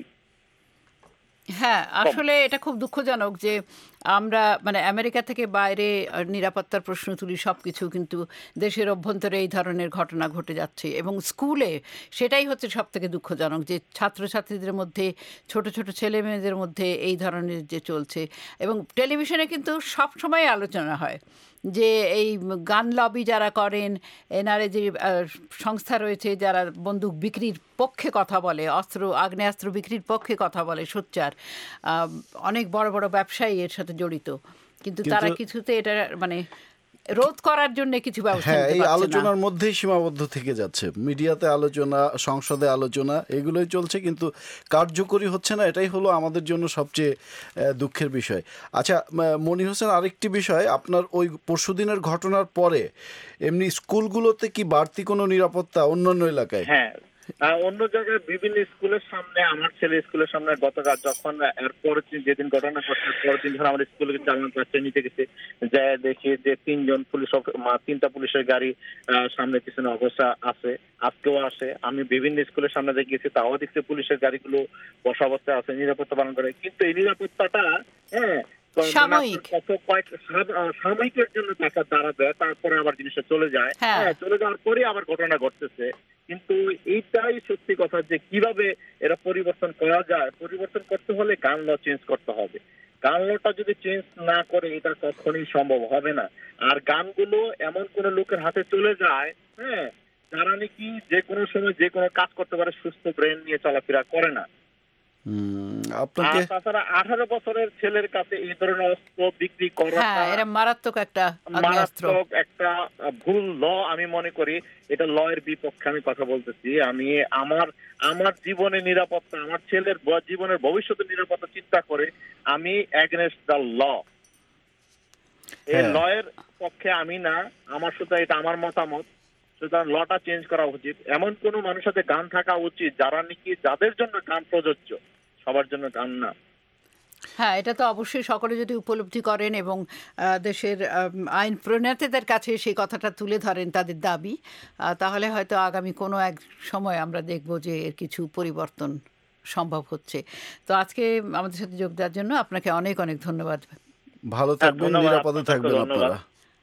হ্যাঁ, আসলে এটা খুব দুঃখজনক যে আমরা মানে আমেরিকা থেকে বাইরে আহ, নিরাপত্তার প্রশ্ন তুলি সব কিছু, কিন্তু দেশের অভ্যন্তরে এই ধরনের ঘটনা ঘটে যাচ্ছে এবং স্কুলে সেটাই হচ্ছে সব থেকে দুঃখজনক যে ছাত্রছাত্রীদের মধ্যে, ছোট ছোট ছেলে মেয়েদের মধ্যে এই ধরনের যে চলছে। এবং টেলিভিশনে কিন্তু সব সময় আলোচনা হয় যে এই গান লবি যারা করেন, এনারে যে আহ, সংস্থা রয়েছে যারা বন্দুক বিক্রির পক্ষে কথা বলে, অস্ত্র আগ্নেয়াস্ত্র বিক্রির পক্ষে কথা বলে, সোচ্চার আহ, অনেক বড় বড় ব্যবসায়ী এর সাথে জড়িত, কিন্তু তারা কিন্তু- কিছুতে এটা মানে রোধ করার জন্য কিছু ব্যবস্থা হ্যাঁ, নিতে এই পারছে না। আলোচনার মধ্যেই সীমাবদ্ধ থেকে যাচ্ছে। মিডিয়াতে আলোচনা, সংসদে আলোচনা, এগুলোই চলছে, কিন্তু কার্যকরী হচ্ছে না। এটাই হলো আমাদের জন্য সবচেয়ে আহ, দুঃখের বিষয়। আচ্ছা, ম- মনির হোসেন, আরেকটি বিষয়, আপনার ওই পরশুদিনের ঘটনার পরে এমনি স্কুলগুলোতে কি বাড়তি কোনো নিরাপত্তা অন্যান্য এলাকায়? হ্যাঁ, আহ, অন্য জায়গায় বিভিন্ন স্কুলের সামনে, আমার ছেলে স্কুলের সামনে গতকাল যখন এরপর যেদিন ঘটনা ঘটছে পরের দিন যখন আমাদের স্কুলে চালান ক্লাসে নিতে গেছে, যা দেখি যে তিনজন পুলিশ অফ- মা- তিনটা পুলিশের গাড়ি আহ, সামনে পিছনে অবস্থা আছে, আজকেও আসে। আমি বিভিন্ন স্কুলের সামনে দেখেছি, তাও দেখছি পুলিশের গাড়িগুলো বসা অবস্থায় আছে, নিরাপত্তা পালন করে। কিন্তু এই নিরাপত্তাটা হ্যাঁ সাময়িক। কত কয়েক সাম- আহ, সাময়িকের জন্য টাকা দাঁড়াবে, তারপরে আবার জিনিসটা চলে যায়। হ্যাঁ। হ্যাঁ, চলে যাওয়ার পরে আবার ঘটনা ঘটতেছে। কিন্তু এইটাই সত্যি কথা যে কিভাবে এরা পরিবর্তন করা যায়। পরিবর্তন করতে হলে গান ল চেঞ্জ করতে হবে। গান লটা যদি চেঞ্জ না করে এটা কখনোই সম্ভব হবে না। আর গানগুলো এমন কোন লোকের হাতে চলে যায়, হ্যাঁ, যারা নাকি যে কোনো সময় যে কোনো কাজ করতে পারে, সুস্থ ব্রেন নিয়ে চলাফেরা করে না। হুম, আর আপনাকে তাছাড়া আঠারো বছরের ছেলের কাছে এই ধরনের অস্ত্র বিক্রি হ্যাঁ, করাটা এরা মারাত্মক একটা আগ্নেয়াস্ত্র। মারাত্মক একটা ভুল ল। আমি মনে করি এটা ল এর বিপক্ষে আমি কথা বলতেছি। আমি আমার আমার জীবনের নিরাপত্তা, আমার ছেলের ব- জীবনের ভবিষ্যতের নিরাপত্তা চিন্তা করে আমি এগেনস্ট দ্য ল। এই হ্যাঁ। ল এর পক্ষে আমি না, আমার শুধু এটা আমার মতামত। সুতরাং লটা চেঞ্জ করা উচিত। এমন কোন মানুষের সাথে গান থাকা উচিত যারা নাকি যাদের জন্য গান প্রযোজ্য, সবার জন্য গান না। হ্যাঁ, এটা তো অবশ্যই সকলে যদি উপলব্ধি করেন এবং আহ, দেশের আম, আইন প্রণেতাদের কাছে সেই কথাটা তুলে ধরেন তাদের দাবি, আহ, তাহলে হয়তো আগামী কোনো এক সময় আমরা দেখব যে এর কিছু পরিবর্তন সম্ভব হচ্ছে। তো আজকে আমাদের সাথে যোগ দেওয়ার জন্য আপনাকে অনেক অনেক ধন্যবাদ। ভালো থাকবেন, ধন্যবাদ, নিরাপদে আপনাকে থাকবেন ধন্যবাদ। আপনারা।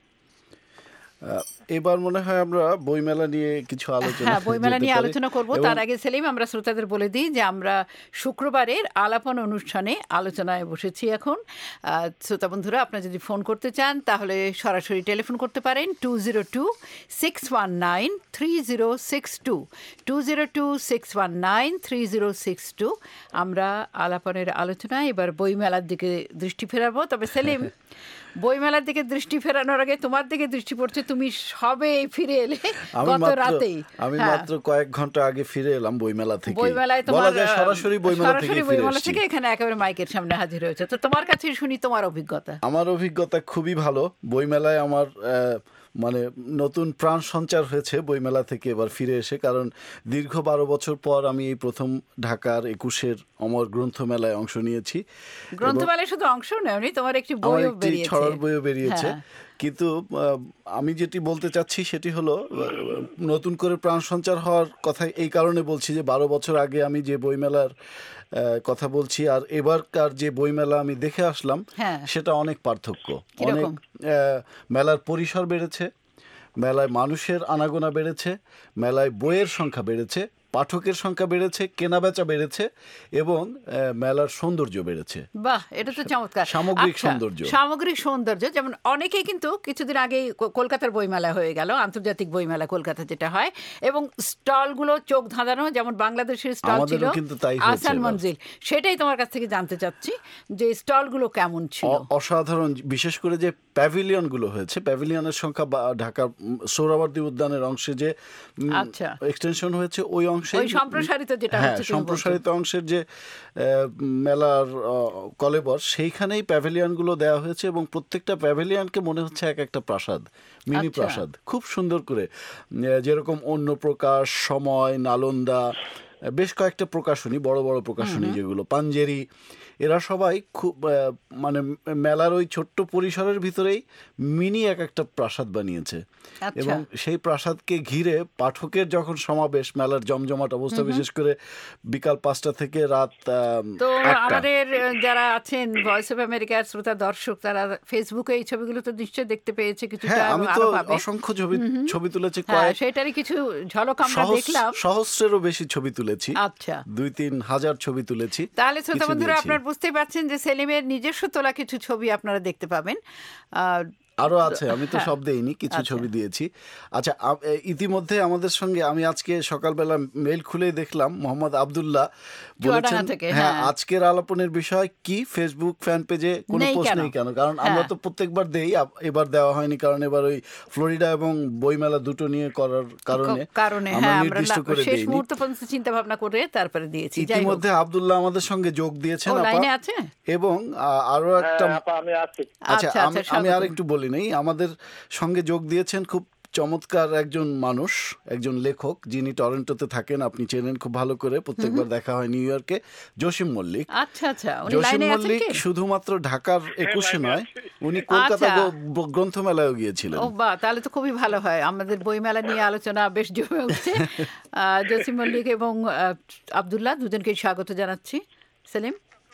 আহ, এবার মনে হয় আমরা বইমেলা নিয়ে কিছু আলোচনা হ্যাঁ, বইমেলা যেতে নিয়ে পারি। আলোচনা করব। এবং তার আগে সেলিম, আমরা শ্রোতাদের বলে দিই যে আমরা শুক্রবারের আলাপন অনুষ্ঠানে আলোচনায় বসেছি এখন। আহ, শ্রোতা বন্ধুরা, আপনারা যদি ফোন করতে চান তাহলে সরাসরি টেলিফোন করতে পারেন two zero two six one nine three zero six two two zero two six one nine three zero six two. আমরা আলাপনের আলোচনায় এবার বইমেলার দিকে দৃষ্টি ফেরাবো। তবে সেলিম, বইমেলার দিকে দৃষ্টি ফেরানোর আগে তোমার দিকে দৃষ্টি পড়ছে, তুমি সবে ফিরে এলে আমি গত মাত্র রাতেই। আমি হ্যাঁ, মাত্র কয়েক ঘন্টা আগে ফিরে এলাম বইমেলা থেকে। বইমেলায় বলা তোমার যায় সরাসরি বইমেলা থেকে সরাসরি ফিরে বইমেলা এসেছি। থেকে এখানে একেবারে মাইকের সামনে হাজির হয়েছে। তো তোমার কাছে শুনি তোমার অভিজ্ঞতা। আমার অভিজ্ঞতা খুবই ভালো। বইমেলায় আমার আহ, মানে নতুন প্রাণ সঞ্চার হয়েছে বইমেলা থেকে এবার ফিরে এসে, কারণ দীর্ঘ বারো বছর পর আমি এই প্রথম ঢাকার একুশের অমর গ্রন্থ মেলায় অংশ নিয়েছি। গ্রন্থমেলায় শুধু অংশ নেওনি, তোমার একটি আমার বইও একটি বেরিয়েছে। ছড়ার বইও বেরিয়েছে। হ্যাঁ। কিন্তু আহ, আমি যেটি বলতে চাচ্ছি সেটি হলো আহ, নতুন করে প্রাণ সঞ্চার হওয়ার কথা এই কারণে বলছি যে বারো বছর আগে আমি যে বইমেলার আহ, কথা বলছি আর এবারকার যে বইমেলা আমি দেখে আসলাম, হ্যাঁ। সেটা অনেক পার্থক্য। কিরকম? অনেক আহ, মেলার পরিসর বেড়েছে, মেলায় মানুষের আনাগোনা বেড়েছে, মেলায় বইয়ের সংখ্যা বেড়েছে, পাঠকের সংখ্যা বেড়েছে, কেনাবেচা বেড়েছে এবং আহ, মেলার সৌন্দর্য বেড়েছে। বাহ, এটা তো চমৎকার। সামগ্রিক আচ্ছা, সৌন্দর্য। সামগ্রিক সৌন্দর্য, যেমন অনেকেই কিন্তু কিছুদিন আগেই ক- কলকাতার বইমেলা হয়ে গেল, আন্তর্জাতিক বইমেলা কলকাতা যেটা হয়, এবং স্টলগুলো চোখ ধাঁধানো, যেমন বাংলাদেশের স্টল ছিল আমাদেরও কিন্তু তাই হয়েছে আসান এবার। মঞ্জিল। সেটাই তোমার কাছ থেকে জানতে চাচ্ছি যে স্টলগুলো কেমন ছিল। অ- অসাধারণ, বিশেষ করে যে প্যাভিলিয়নগুলো হয়েছে, প্যাভিলিয়নের সংখ্যা বা ঢাকার উম, সোহরাওয়ার্দী উদ্যানের অংশে যে আচ্ছা। এক্সটেনশন হয়েছে ওই অংশে, ওই সম্প্রসারিত যেটা হ্যাঁ, হচ্ছে তুমি সম্প্রসারিত অংশের যে আহ, মেলার আহ, কলেবর, সেইখানেই প্যাভিলিয়নগুলো দেওয়া হয়েছে এবং প্রত্যেকটা প্যাভিলিয়নকে মনে হচ্ছে এক একটা প্রাসাদ, মিনি আচ্ছা। প্রাসাদ, খুব সুন্দর করে। আহ, যেরকম অন্য প্রকাশ, সময়, নালন্দা, বেশ কয়েকটা প্রকাশনী, বড় বড় প্রকাশনী যেগুলো, পাঞ্জেরি, এরা সবাই খুব আহ, মানে মেলার ওই ছোট্ট পরিসরের ভিতরেই মিনি এক একটা প্রাসাদ বানিয়েছে। আচ্ছা। এবং সেই প্রাসাদকে ঘিরে পাঠকের যখন সমাবেশ, মেলার জমজমাট অবস্থা, বিশেষ করে বিকাল পাঁচটা থেকে রাত আহ, তো আটটা। আমাদের আহ, যারা আছেন ভয়েস অফ আমেরিকার শ্রোতা দর্শক, তারা ফেসবুকে এই ছবিগুলো তো নিশ্চয়ই দেখতে পেয়েছে কিছুটা, হ্যাঁ, এবং আমি তো আরো পাবে। অসংখ্য ছবি ছবি তুলেছি, হ্যাঁ, কয়েক সেটারই কিছু ঝলক আমরা সহস্র- দেখলাম। সহস্রেরও বেশি ছবি তুলেছি, আচ্ছা। দুই তিন হাজার ছবি তুলেছি। তাহলে শ্রোতা কিছু বন্ধুরা, দিয়েছি। আপনারা বুঝতেই পারছেন যে সেলিমের নিজস্ব তোলা কিছু ছবি আপনারা দেখতে পাবেন। আহ, আরো আছে, আমি তো হ্যাঁ। সব দেইনি, কিছু আচ্ছা। ছবি দিয়েছি। আচ্ছা, আ- এ, ইতিমধ্যে আমাদের সঙ্গে আমি আজকে সকালবেলা মেইল খুলেই দেখলাম মোহাম্মদ আব্দুল্লাহ বলেছেন, চুয়াডাঙ্গা থেকে, হ্যাঁ, হ্যাঁ। আজকের আলাপনের বিষয় কি, ফেসবুক ফ্যান পেজে কোনো নেই পোস্ট কেন? নেই কেন? কারণ আমরা হ্যাঁ। তো প্রত্যেকবার দেই, আব- এবার দেওয়া হয়নি কারণ এবার ওই ফ্লোরিডা এবং বইমেলা দুটো নিয়ে করার কারণে কারণে আমরা হ্যাঁ, আমরা নির্দিষ্ট লা- করে শেষ দেইনি। মুহূর্ত পর্যন্ত চিন্তা ভাবনা করে তারপরে দিয়েছি। যাই হোক। ইতিমধ্যে আব্দুল্লাহ আমাদের সঙ্গে যোগ দিয়েছেন, ও, আপা, লাইনে আছে? এবং আ, আরো একটা হ্যাঁ, আপা, আমি আছি। আচ্ছা, আচ্ছা, আমি আচ্ছা, আমি আর স্বাগতম। একটু বলি নেই, আমাদের সঙ্গে যোগ দিয়েছেন খুব চমৎকার একজন মানুষ, একজন লেখক, যিনি টরন্টোতে থাকেন, আপনি চেনেন খুব ভালো করে, প্রত্যেকবার দেখা হয় নিউ ইয়র্কে, জসিম মল্লিক। আচ্ছা আচ্ছা, উনি জসিম লাইনে আছেন মল্লিক কি? শুধুমাত্র ঢাকার একুশে লাইনে নয়, আছি। উনি কলকাতা আচ্ছা। গ- ব- গ্রন্থমেলায়ও গিয়েছিলেন। ও বাহ, তাহলে তো খুবই ভালো হয়, আমাদের বইমেলা নিয়ে আলোচনা বেশ জমে উঠছে। আহ, জসিম মল্লিক এবং আহ, আব্দুল্লাহ, দুজনকে স্বাগত জানাচ্ছি। সেলিম,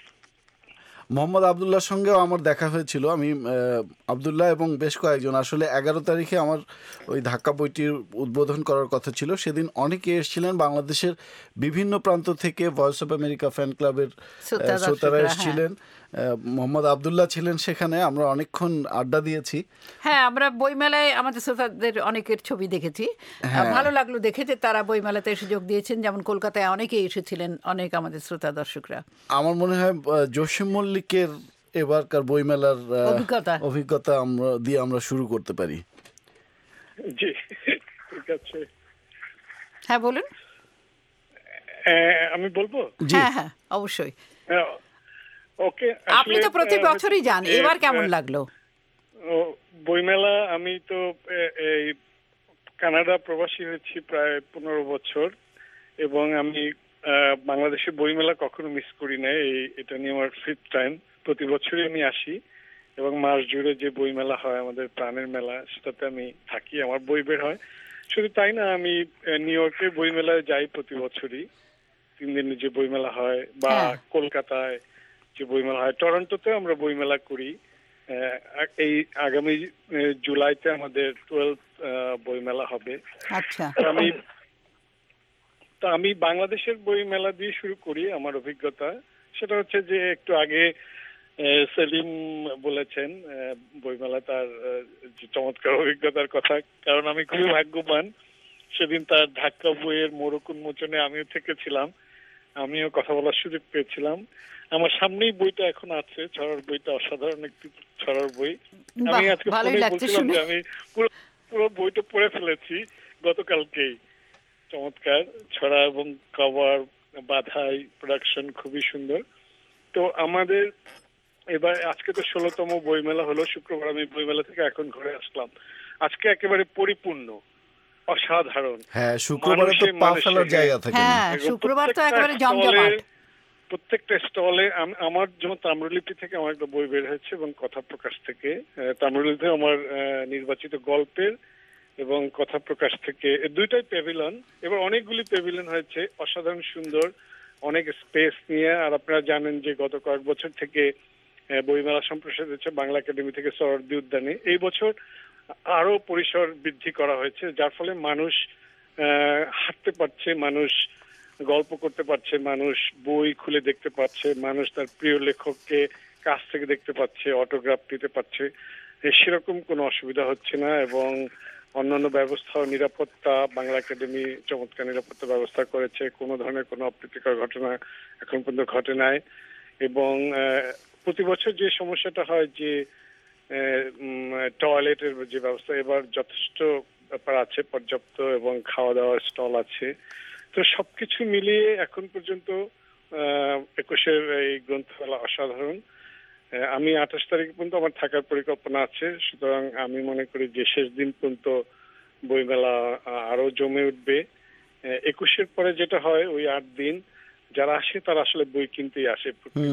মোহাম্মদ আবদুল্লাহর সঙ্গেও আমার দেখা হয়েছিল। আমি আহ, আবদুল্লাহ এবং বেশ কয়েকজন, আসলে এগারো তারিখে আমার ওই ধাক্কা বইটির উদ্বোধন করার কথা ছিল। সেদিন অনেকে এসেছিলেন বাংলাদেশের বিভিন্ন প্রান্ত থেকে, ভয়েস অফ আমেরিকা ফ্যান ক্লাবের আহ, শ্রোতা শ্রোতারা দর্শকরা, হ্যাঁ। এসেছিলেন। আহ, মোহাম্মদ আবদুল্লাহ ছিলেন সেখানে, আমরা অনেকক্ষণ আড্ডা দিয়েছি। হ্যাঁ, আমরা বইমেলায় আমাদের শ্রোতাদের অনেকের ছবি দেখেছি। আহ, ভালো লাগলো দেখে যে তারা বইমেলাতে এসে যোগ দিয়েছেন, যেমন কলকাতায় অনেকেই এসেছিলেন, অনেক আমাদের শ্রোতা দর্শকরা। আমার মনে হয় আহ, জসিম মল্লিকের এবারকার বইমেলার আহ, অভিজ্ঞতা। অভিজ্ঞতা আমরা দিয়ে আমরা শুরু করতে পারি। জি, ঠিক আছে। হ্যাঁ, বলুন। আহ, আমি বলবো। জি, হ্যাঁ হ্যাঁ, অবশ্যই। আহ, ওকে, আপনি তো প্রতি বছরই যান, এবার কেমন লাগলো? ও, বইমেলা আমি তো এ- এই কানাডা প্রবাসী হয়েছি প্রায় পনেরো বছর এবং আমি বাংলাদেশে বইমেলা কখনো মিস করি না। এই এটা নিয়ে আমার ফিফথ টাইম। প্রতি বছরই আমি আসি এবং মাস জুড়ে যে বইমেলা হয় আমাদের প্রাণের মেলা, সেটাতে আমি থাকি, আমার বই বের হয়। শুধু তাই না, আমি নিউ ইয়র্কের বইমেলায় যাই প্রতি বছরই, তিন দিনের যে বইমেলা হয়, বা কলকাতায় যে বইমেলা হয়, টরন্টোতে আমরা বইমেলা করি। এই আগামী জুলাইতে আমাদের টুয়েলভ বইমেলা হবে। আচ্ছা, আমি তো আমি বাংলাদেশের বই মেলা দিয়ে শুরু করি আমার অভিজ্ঞতা। সেটা হচ্ছে যে একটু আগে সেলিম বলেছেন বইমেলা তার চমৎকার অভিজ্ঞতার কথা, কারণ আমি খুবই ভাগ্যবান। সেদিন তার ঢাকা বইয়ের মোড়ক উন্মোচনে আমিও থেকেছিলাম, আমিও কথা বলার সুযোগ পেয়েছিলাম। আমার সামনেই বইটা এখন আছে, ছড়ার বইটা অসাধারণ একটি ছড়ার বই। আমি আজকে ফোনে বলছিলাম যে আমি পুরো পুরো বইটা পড়ে ফেলেছি গতকালকেই। চমৎকার ছড়া এবং কভার, বাধাই, প্রোডাকশন খুবই সুন্দর। তো আমাদের এবার আজকে তো ষোলতম বইমেলা হলো, শুক্রবার আমি বইমেলা থেকে এখন ঘরে আসলাম। আজকে একেবারে পরিপূর্ণ, অসাধারণ। হ্যাঁ, শুক্রবারে তো পা ফেলার জায়গা থাকে না। হ্যাঁ, শুক্রবার তো একেবারে জমজমাট। প্রত্যেকটা স্টলে আমার যেমন তাম্রলিপি থেকে আমার একটা বই বের হয়েছে এবং কথা প্রকাশ থেকে, তাম্রলিপি আমার নির্বাচিত গল্পের এবং কথা প্রকাশ থেকে, দুইটাই প্যাভিলিয়ন। এবার অনেকগুলি প্যাভিলিয়ন হয়েছে, অসাধারণ সুন্দর, অনেক স্পেস নিয়ে। আর আপনারা জানেন যে গত কয়েক বছর থেকে বইমেলা সম্প্রসারিত হচ্ছে বাংলা একাডেমি থেকে সরোয়ার্দী উদ্যানে। এই বছর আরো পরিসর বৃদ্ধি করা হয়েছে, যার ফলে মানুষ হাঁটতে পারছে, মানুষ গল্প করতে পারছে, মানুষ বই খুলে দেখতে পাচ্ছে, মানুষ তার প্রিয় লেখককে কাছ থেকে দেখতে পাচ্ছে, অটোগ্রাফ দিতে পারছে। সেরকম কোনো অসুবিধা হচ্ছে না। এবং অন্যান্য ব্যবস্থা, নিরাপত্তা, বাংলা একাডেমি চমৎকার নিরাপত্তা ব্যবস্থা করেছে, কোনো ধরনের কোনো অপ্রীতিকর ঘটনা এখন পর্যন্ত ঘটে নাই। এবং প্রতি বছর যে সমস্যাটা হয় যে টয়লেটের যে ব্যবস্থা, এবার যথেষ্ট ব্যাপার আছে, পর্যাপ্ত, এবং খাওয়া দাওয়ার স্টল আছে। তো সবকিছু মিলিয়ে এখন পর্যন্ত একুশের এই গ্রন্থমেলা অসাধারণ। আমি আঠাশ তারিখ পর্যন্ত আমার থাকার পরিকল্পনা আছে, সুতরাং আমি মনে করি যে শেষ দিন পর্যন্ত বইমেলা আরো জমে উঠবে। একুশের পরে যেটা হয়, ওই আট দিন যারা আসে তারা আসলে বই কিনতেই আসে।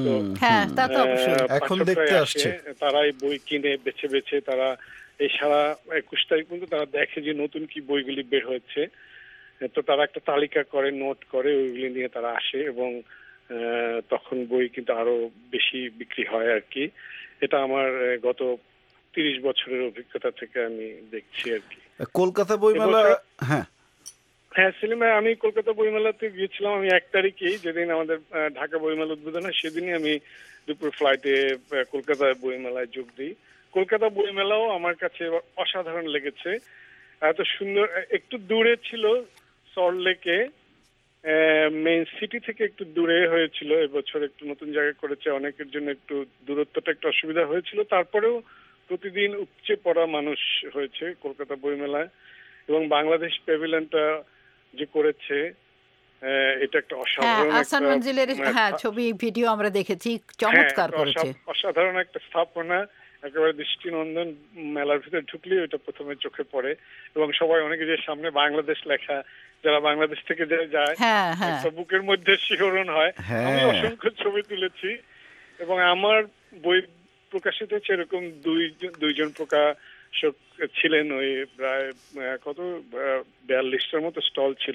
এখন দেখতে আসছে, তারাই বই কিনে বেছে বেছে তারা এই সারা একুশ তারিখ পর্যন্ত তারা দেখে যে নতুন কি বইগুলি বের হয়েছে। তো তারা একটা তালিকা করে, নোট করে, ওইগুলি নিয়ে তারা আসে এবং তখন বই কিন্তু আরো বেশি বিক্রি হয় আর কি। এটা আমার গত তিরিশ বছরের অভিজ্ঞতা থেকে আমি দেখছি আর কি। কলকাতা বইমেলা, হ্যাঁ হ্যাঁ সেলিম, আমি কলকাতা বইমেলাতে গিয়েছিলাম। আমি এক তারিখেই, যেদিন আমাদের ঢাকা বইমেলা উদ্বোধন হয়, সেদিনই আমি দুপুর ফ্লাইটে কলকাতা বইমেলায় যোগ দিই। কলকাতা বইমেলাও আমার কাছে অসাধারণ লেগেছে, এত সুন্দর। একটু দূরে ছিল, সল্টলেকে, মেইন সিটি থেকে একটু দূরে হয়েছিল। এবছর একটু নতুন জায়গা করেছে, অনেকের জন্য একটু দূরত্বটা একটু অসুবিধা হয়েছিল। তারপরেও প্রতিদিন উপচে পড়া মানুষ হয়েছে কলকাতা বইমেলায়। এবং বাংলাদেশ প্যাভিলিয়নটা যে করেছে, এটা একটা অসাধারণ ছবি ভিডিও আমরা দেখেছি, চমৎকার করেছে, অসাধারণ একটা স্থাপনা, একেবারে দৃষ্টিনন্দন। মেলার ভিতরে ঢুকলে ওইটা প্রথমে চোখে পড়ে এবং সবাই, অনেকে যে সামনে বাংলাদেশ লেখা, যারা বাংলাদেশ থেকে যায় বুকের মধ্যে শিহরণ হয়। আমি অসংখ্য ছবি তুলেছি এবং আমার বই প্রকাশিত হচ্ছে এরকম দুই দুইজন প্রকাশক ছিলেন। ওই প্রায় কত বিয়াল্লিশটার মতো স্টল ছিল,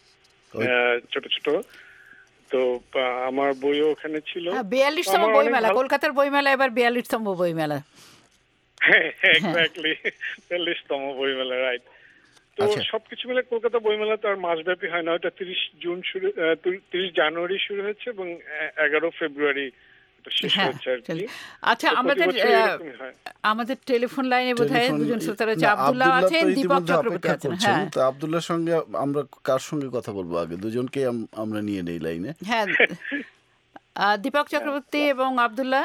ছোট ছোট। তো আমার বইও ওখানে ছিল। বিয়াল্লিশতম বইমেলা, কলকাতার বইমেলা এবার বিয়াল্লিশতম বইমেলা। হ্যাঁ, এক্স্যাক্টলি, বিয়াল্লিশতম বইমেলা, রাইট। তো সবকিছু মিলে কলকাতা বইমেলা তো আর মাসব্যাপী হয় না, ওটা তিরিশ জুন শুরু, তিরিশ জানুয়ারি শুরু হয়েছে এবং এগারো ফেব্রুয়ারি শেষ হয়েছে আর কি। আচ্ছা, আমাদের আমাদের টেলিফোন লাইনে বোধহয় দুজন শ্রোতা আছে, আব্দুল্লাহ আছেন, দীপক চক্রবর্তী আছেন। হ্যাঁ, তো আব্দুল্লাহর সঙ্গে আমরা কার সঙ্গে কথা বলবো আগে? দুজনকে আমরা নিয়ে নেই লাইনে। হ্যাঁ, দীপক চক্রবর্তী এবং আব্দুল্লাহ।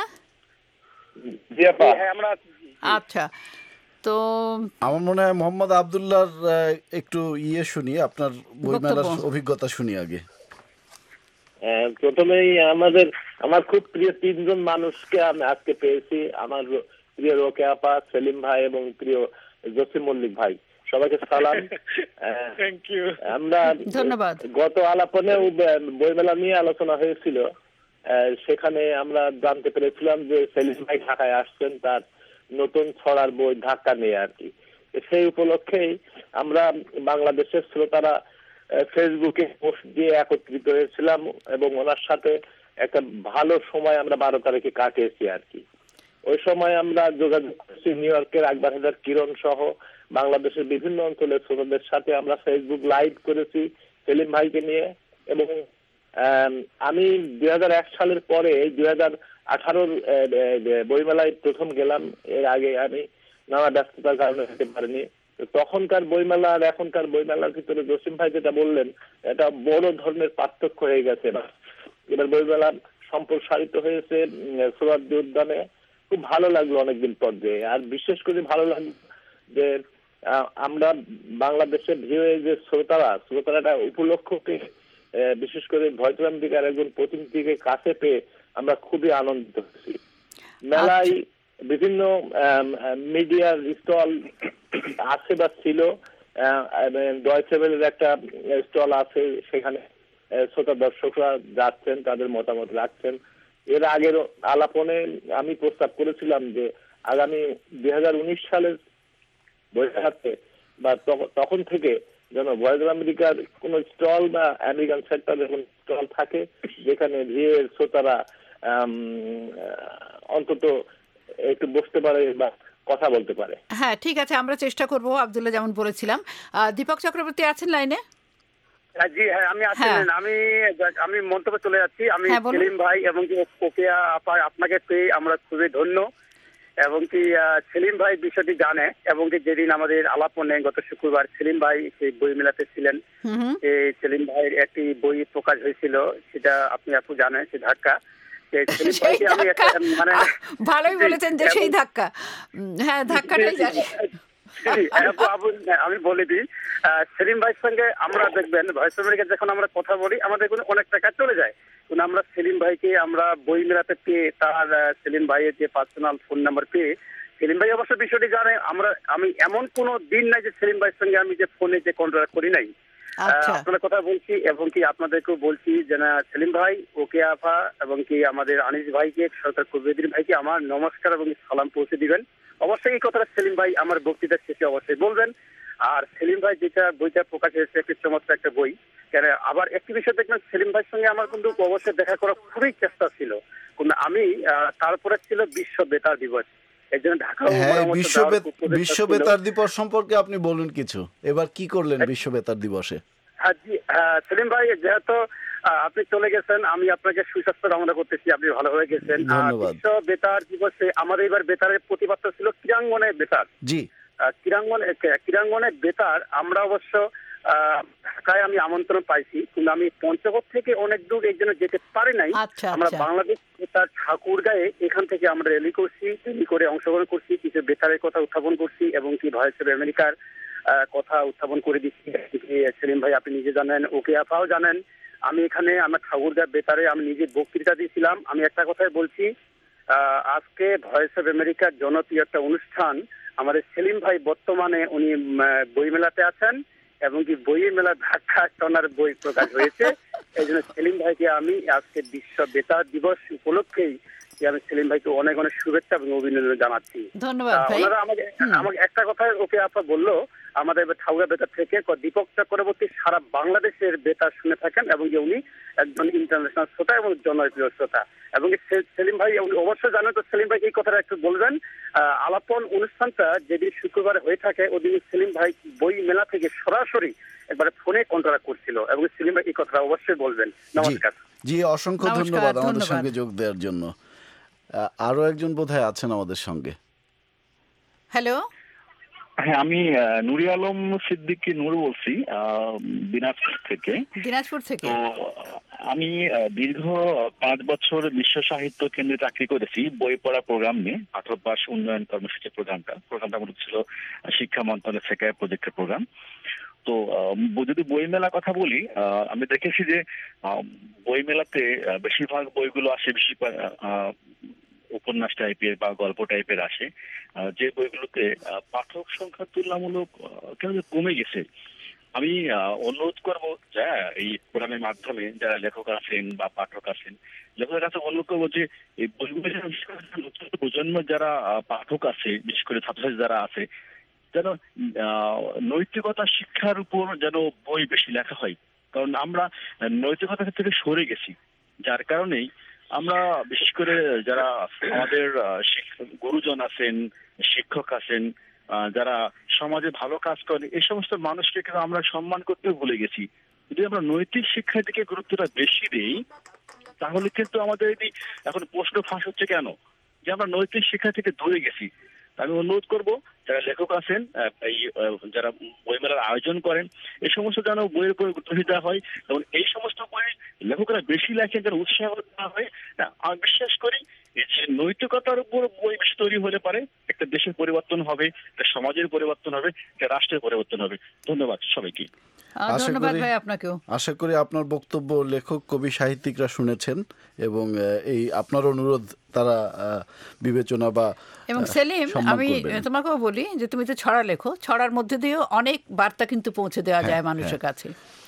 আচ্ছা, তো আমার মনে হয় মোহাম্মদ আব্দুল্লাহর একটু ইয়ে শুনি, আপনার বইমেলার অভিজ্ঞতা শুনি আগে। প্রথমেই আমাদের আমার খুব প্রিয় তিনজন মানুষকে আমি আজকে পেয়েছি, আমার প্রিয় রোকেয়া আপা, সেলিম ভাই এবং প্রিয় জসিম মল্লিক ভাই। সবাইকে সালাম। Thank you. আমরা ধন্যবাদ। গত আলাপনেও বইমেলা নিয়ে আলোচনা হয়েছিল, সেখানে আমরা জানতে পেরেছিলাম যে সেলিম ভাই ঢাকায় আসছেন তার নতুন ছড়ার বই ধাক্কা নিয়ে আর কি। সেই উপলক্ষেই আমরা বাংলাদেশের শ্রোতারা ফেসবুকে পোস্ট দিয়ে একত্রিত হয়েছিলাম এবং ওনার সাথে একটা ভালো সময় আমরা বারো তারিখে কাটিয়েছি আর কি। ওই সময় আমরা যোগাযোগ করছি নিউ ইয়র্কের আকবর হাজার কিরণ সহ বাংলাদেশের বিভিন্ন অঞ্চলের শ্রোতাদের সাথে আমরা ফেসবুক লাইভ করেছি সেলিম ভাইকে নিয়ে। এবং আমি দুই হাজার এক সালের পরে দুই হাজার আঠারোর বইমেলায় প্রথম গেলাম, এর আগে আমি নানা ব্যস্ততার কারণে যেতে পারিনি। তখনকার বইমেলা আর এখনকার বইমেলার ভিতরে জসিম ভাই যেটা বললেন এটা বড় ধরনের পার্থক্য হয়ে গেছে। এবার বইমেলা সম্প্রসারিত হয়েছে সোহরাওয়ার্দী উদ্যানে, খুব ভালো লাগলো অনেকদিন পর যে। আর বিশেষ করে ভালো লাগলো যে আমরা বাংলাদেশের ভিউয়ে যে শ্রোতারা শ্রোতারা উপলক্ষকে বিশেষ করে ভয়েস আমেরিকার একজন প্রতিনিধিকে কাছে পেয়ে আমরা খুবই আনন্দিত হয়েছি। মেলায় বিভিন্ন মিডিয়ার স্টল আছে বা ছিল, ডয়েচে ওয়েলের একটা স্টল আছে, সেখানে শ্রোতা দর্শকরা যাচ্ছেন, তাদের মতামত রাখছেন। এর আগের আলাপনে আমি প্রস্তাব করেছিলাম যে আগামী দুই হাজার উনিশ সালের বইমেলাতে বা তখন থেকে যেন ভয়েস আমেরিকার কোন স্টল বা আমেরিকান সেক্টরের কোন স্টল থাকে যেখানে ভিএর শ্রোতারা অন্তত একটু বসতে পারে বা কথা বলতে পারে। হ্যাঁ, ঠিক আছে, আমরা চেষ্টা করব। আব্দুল্লাহ যেমন বলেছিলাম। দীপক চক্রবর্তী আছেন লাইনে? জি হ্যাঁ, আমি আছি। আমি আমি মন্তব্য চলে যাচ্ছি। আমি সেলিম ভাই এবং ওকে আপনাকে পেয়ে আমরা খুবই ধন্য এবং কি সেলিম ভাই বিষয়টি জানে এবং কি যেদিন আমাদের আলাপনে গত শুক্রবার সেলিম ভাই সেই বই মেলাতে ছিলেন, এই সেলিম ভাইয়ের একটি বই প্রকাশ হয়েছিল, সেটা আপনি আপু জানেন, সে ধাক্কা। মানে ভালোই বলেছেন যে সেই ধাক্কা। হ্যাঁ, ধাক্কাটাই জানি। আমি বলে দিই, সেলিম ভাইয়ের সঙ্গে আমরা দেখবেন ভয়েস আমেরিকা যখন আমরা কথা বলি আমাদের অনেক টাকা চলে যায়, কিন্তু আমরা সেলিম ভাইকে আমরা বই মেলাতে পেয়ে তার সেলিম ভাইয়ের যে পার্সোনাল ফোন নাম্বার পেয়ে, সেলিম ভাই অবশ্য বিষয়টি জানে, আমরা আমি এমন কোনো দিন নাই যে সেলিম ভাইয়ের সঙ্গে আমি যে ফোনে যে কন্ট্যাক্ট করি নাই। আপনার কথা বলছি এবং কি আপনাদেরকেও বলছি যে না, সেলিম ভাই, ওকে আফা এবং কি আমাদের আনিস ভাইকে, সরকার কবির ভাইকে আমার নমস্কার এবং সালাম পৌঁছে দিবেন। অবশ্যই এই কথাটা সেলিম ভাই আমার বক্তৃতার শেষে অবশ্যই বলবেন। আর সেলিম ভাই যেটা বইটা প্রকাশ হয়েছে একটি চমৎকার একটা বই। কেন আবার একটি বিষয় দেখবেন, সেলিম ভাইয়ের সঙ্গে আমার কিন্তু অবশ্যই দেখা করার খুবই চেষ্টা ছিল, কিন্তু আমি তারপরে ছিল বিশ্ব বেতার দিবস। বিশ্ব বেতার দিবস সম্পর্কে আপনি বলুন কিছু। এবার কি করলেন বিশ্ব বেতার দিবসে? সেলিম ভাই, যেহেতু আপনি চলে গেছেন, আমি আপনাকে সুস্বাস্থ্য কামনা করতেছি, আপনি ভালো হয়ে গেছেন। বিশ্ব বেতার দিবসে আমাদের এবার বেতারের প্রতিবাদ ছিল ক্রীড়াঙ্গনে বেতার। জি, ক্রীড়াঙ্গনে ক্রীড়াঙ্গনে বেতার আমরা অবশ্য ঢাকায় আমি আমন্ত্রণ পাইছি, কিন্তু আমি পঞ্চগড় থেকে অনেক দূর এই জন্য যেতে পারি নাই। আমরা বাংলাদেশ বেতার ঠাকুরগাঁয়ে এখান থেকে আমরা র্যালি করছি, র্যালি করে অংশগ্রহণ করছি, কিছু বেতারের কথা উত্থাপন করছি এবং কি ভয়েস অফ আমেরিকার কথা উত্থাপন করে দিচ্ছি। সেলিম ভাই আপনি নিজে জানেন, ওকে আফাও জানেন, আমি এখানে আমার ঠাকুরগাঁ বেতারে আমি নিজে বক্তৃতা দিয়েছিলাম। আমি একটা কথাই বলছি, আজকে ভয়েস অফ আমেরিকার জনপ্রিয় একটা অনুষ্ঠান, আমাদের সেলিম ভাই বর্তমানে উনি বইমেলাতে আছেন এবং কি বই মেলা ধাক্কা টনার বই প্রকাশ হয়েছে। এই জন্য সেলিম ভাইকে আমি আজকে বিশ্ব বেতার দিবস উপলক্ষেই আমি সেলিম ভাইকে অনেক অনেক শুভেচ্ছা এবং অভিনন্দন জানাচ্ছি। ধন্যবাদ ভাই। ওনারা আমাকে আমাকে একটা কথা ওকে আপা বললো, আমাদের ঠাকুরগাঁ বেতার থেকে দীপক চক্রবর্তী সারা বাংলাদেশের বেতার শুনে থাকেন এবং যে উনি একজন ইন্টারন্যাশনাল শ্রোতা এবং জনপ্রিয় শ্রোতা এবং সেলিম ভাই অবশ্যই জানেন। তো সেলিম ভাই এই কথাটা একটু বলবেন। আলাপন অনুষ্ঠানটা যেদিন শুক্রবার হয়ে থাকে ওদিন সেলিম ভাই বই মেলা থেকে সরাসরি একবারে ফোনে কন্ট্যাক্ট করছিল এবং সেলিম ভাই এই কথাটা অবশ্যই বলবেন। নমস্কার। জি, অসংখ্য ধন্যবাদ আমাদের সঙ্গে যোগ দেওয়ার জন্য। আরো একজন বোধহয় আছেন আমাদের সঙ্গে। হ্যালো, হ্যাঁ, আমি নুরি আলম সিদ্দিকী নূর বলছি দিনাজপুর থেকে। দিনাজপুর থেকে আমি দীর্ঘ পাঁচ বছর বিশ্ব সাহিত্য কেন্দ্রে চাকরি করেছি বই পড়া প্রোগ্রাম নিয়ে, পাঠ্যাভ্যাস উন্নয়ন কর্মসূচি প্রোগ্রামটা প্রোগ্রামটা মূলত ছিল শিক্ষা মন্ত্রণালয়ের থেকে প্রজেক্টের প্রোগ্রাম। তো যদি বই মেলার কথা বলি, আমি দেখেছি যে বই মেলাতে বেশিরভাগ বইগুলো আসে বেশি উপন্যাস টাইপের বা গল্প টাইপের আসে, যে বইগুলোতে পাঠক সংখ্যা তুলনামূলক কেন কমে গেছে। আমি অনুরোধ করবো যে এই কোরআনের মাধ্যমে যারা লেখক আছেন বা পাঠক আছেন, লেখকের কাছে অনুরোধ করবো যে এই বইগুলো নতুন প্রজন্মের যারা পাঠক আছে, বিশেষ করে ছাত্রছাত্রী যারা আছে, যেন নৈতিকতা শিক্ষার উপর যেন বই বেশি লেখা হয়। কারণ আমরা নৈতিকতা থেকে সরে গেছি, যার কারণেই আমরা বিশেষ করে যারা আমাদের গুরুজন আছেন, শিক্ষক আছেন, যারা সমাজে ভালো কাজ করেন, এই সমস্ত মানুষকে কিন্তু আমরা সম্মান করতে ভুলে গেছি। যদি আমরা নৈতিক শিক্ষার দিকে গুরুত্বটা বেশি দিই, তাহলে কিন্তু আমাদের এই এখন প্রশ্ন ফাঁস হচ্ছে কেন যে আমরা নৈতিক শিক্ষা থেকে দূরে গেছি। আমি অনুরোধ করবো যারা লেখক আছেন, এই যারা বইমেলার আয়োজন করেন, এই সমস্ত যেন বইয়ের উপর গুরুত্ব দেওয়া হয় এবং এই সমস্ত বই লেখকরা বেশি লেখেন যেন উৎসাহ দেওয়া হয়। আমি বিশ্বাস করি যে নৈতিকতার উপর বই বেশি তৈরি হলে পারে একটা দেশের পরিবর্তন হবে, একটা সমাজের পরিবর্তন হবে, একটা রাষ্ট্রের পরিবর্তন হবে। ধন্যবাদ সবাইকে। ধন্যবাদ ভাই আপনাকেও। আশা করি আপনার বক্তব্য লেখক, কবি, সাহিত্যিকরা শুনেছেন এবং এই আপনার অনুরোধ তারা বিবেচনা বা এবং সেলিম, আমি তোমাকেও বলি যে তুমি তো ছড়া লেখো, ছড়ার মধ্যে দিয়েও অনেক বার্তা কিন্তু পৌঁছে দেওয়া যায় মানুষের কাছে।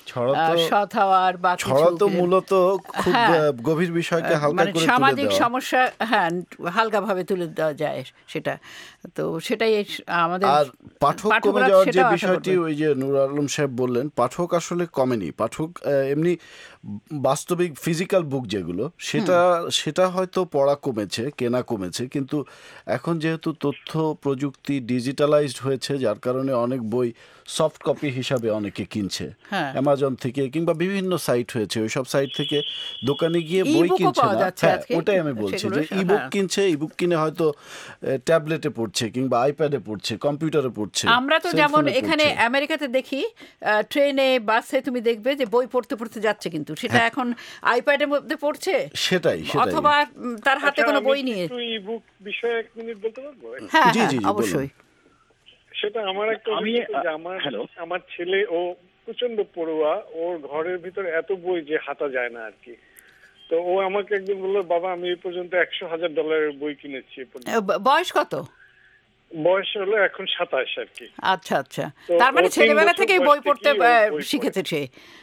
ছড়া তো মূলত খুব গভীর বিষয়কে হালকা করে তুলে দেওয়া, সামাজিক সমস্যা হ্যাঁ হালকা ভাবে তুলে দেওয়া যায় সেটা। তো সেটাই আমাদের। আর পাঠক কমে যাওয়ার যে বিষয়টি ওই যে নূর আলম সাহেব বললেন, পাঠক আসলে কমেনি। পাঠক এমনি বাস্তবিক ফিজিক্যাল বুক যেগুলো, সেটা সেটা হয়তো পড়া কমেছে, কেনা কমেছে, কিন্তু এখন যেহেতু তথ্য প্রযুক্তি ডিজিটালাইজড হয়েছে, যার কারণে অনেক বই সফট কপি হিসাবে অনেকে কিনছে, অ্যামাজন থেকে কিংবা বিভিন্ন সাইট হয়েছে, ওই সব সাইট থেকে দোকানে গিয়ে বই কিনছে না। হ্যাঁ, ওটাই আমি বলছি যে ইবুক কিনছে, ইবুক কিনে হয়তো ট্যাবলেটে পড়ছে কিংবা আইপ্যাডে পড়ছে, কম্পিউটারে পড়ছে। আমরা তো যেমন এখানে আমেরিকাতে দেখি ট্রেনে, বাসে তুমি দেখবে যে বই পড়তে পড়তে যাচ্ছে, কিন্তু সেটা এখন আইপ্যাডের মধ্যে পড়ছে, সেটাই অথবা তার হাতে কোনো বই নিয়ে। ইবুক বিষয়ে এক মিনিট বলতে পারবো? হ্যাঁ, অবশ্যই। সেটা আমার একটা আমার আমার ছেলে ও প্রচন্ড পড়ুয়া, ওর ঘরের ভিতরে এত বই যে হাতা যায় না আর কি। তো ও আমাকে একদিন বললো, বাবা আমি এই পর্যন্ত একশো হাজার ডলারের বই কিনেছি। বয়স কত? বয়স হলো এখন সাতাশ আর কি। আচ্ছা আচ্ছা, তার মানে ছেলেবেলা থেকেই বই পড়তে শিখেছে সে।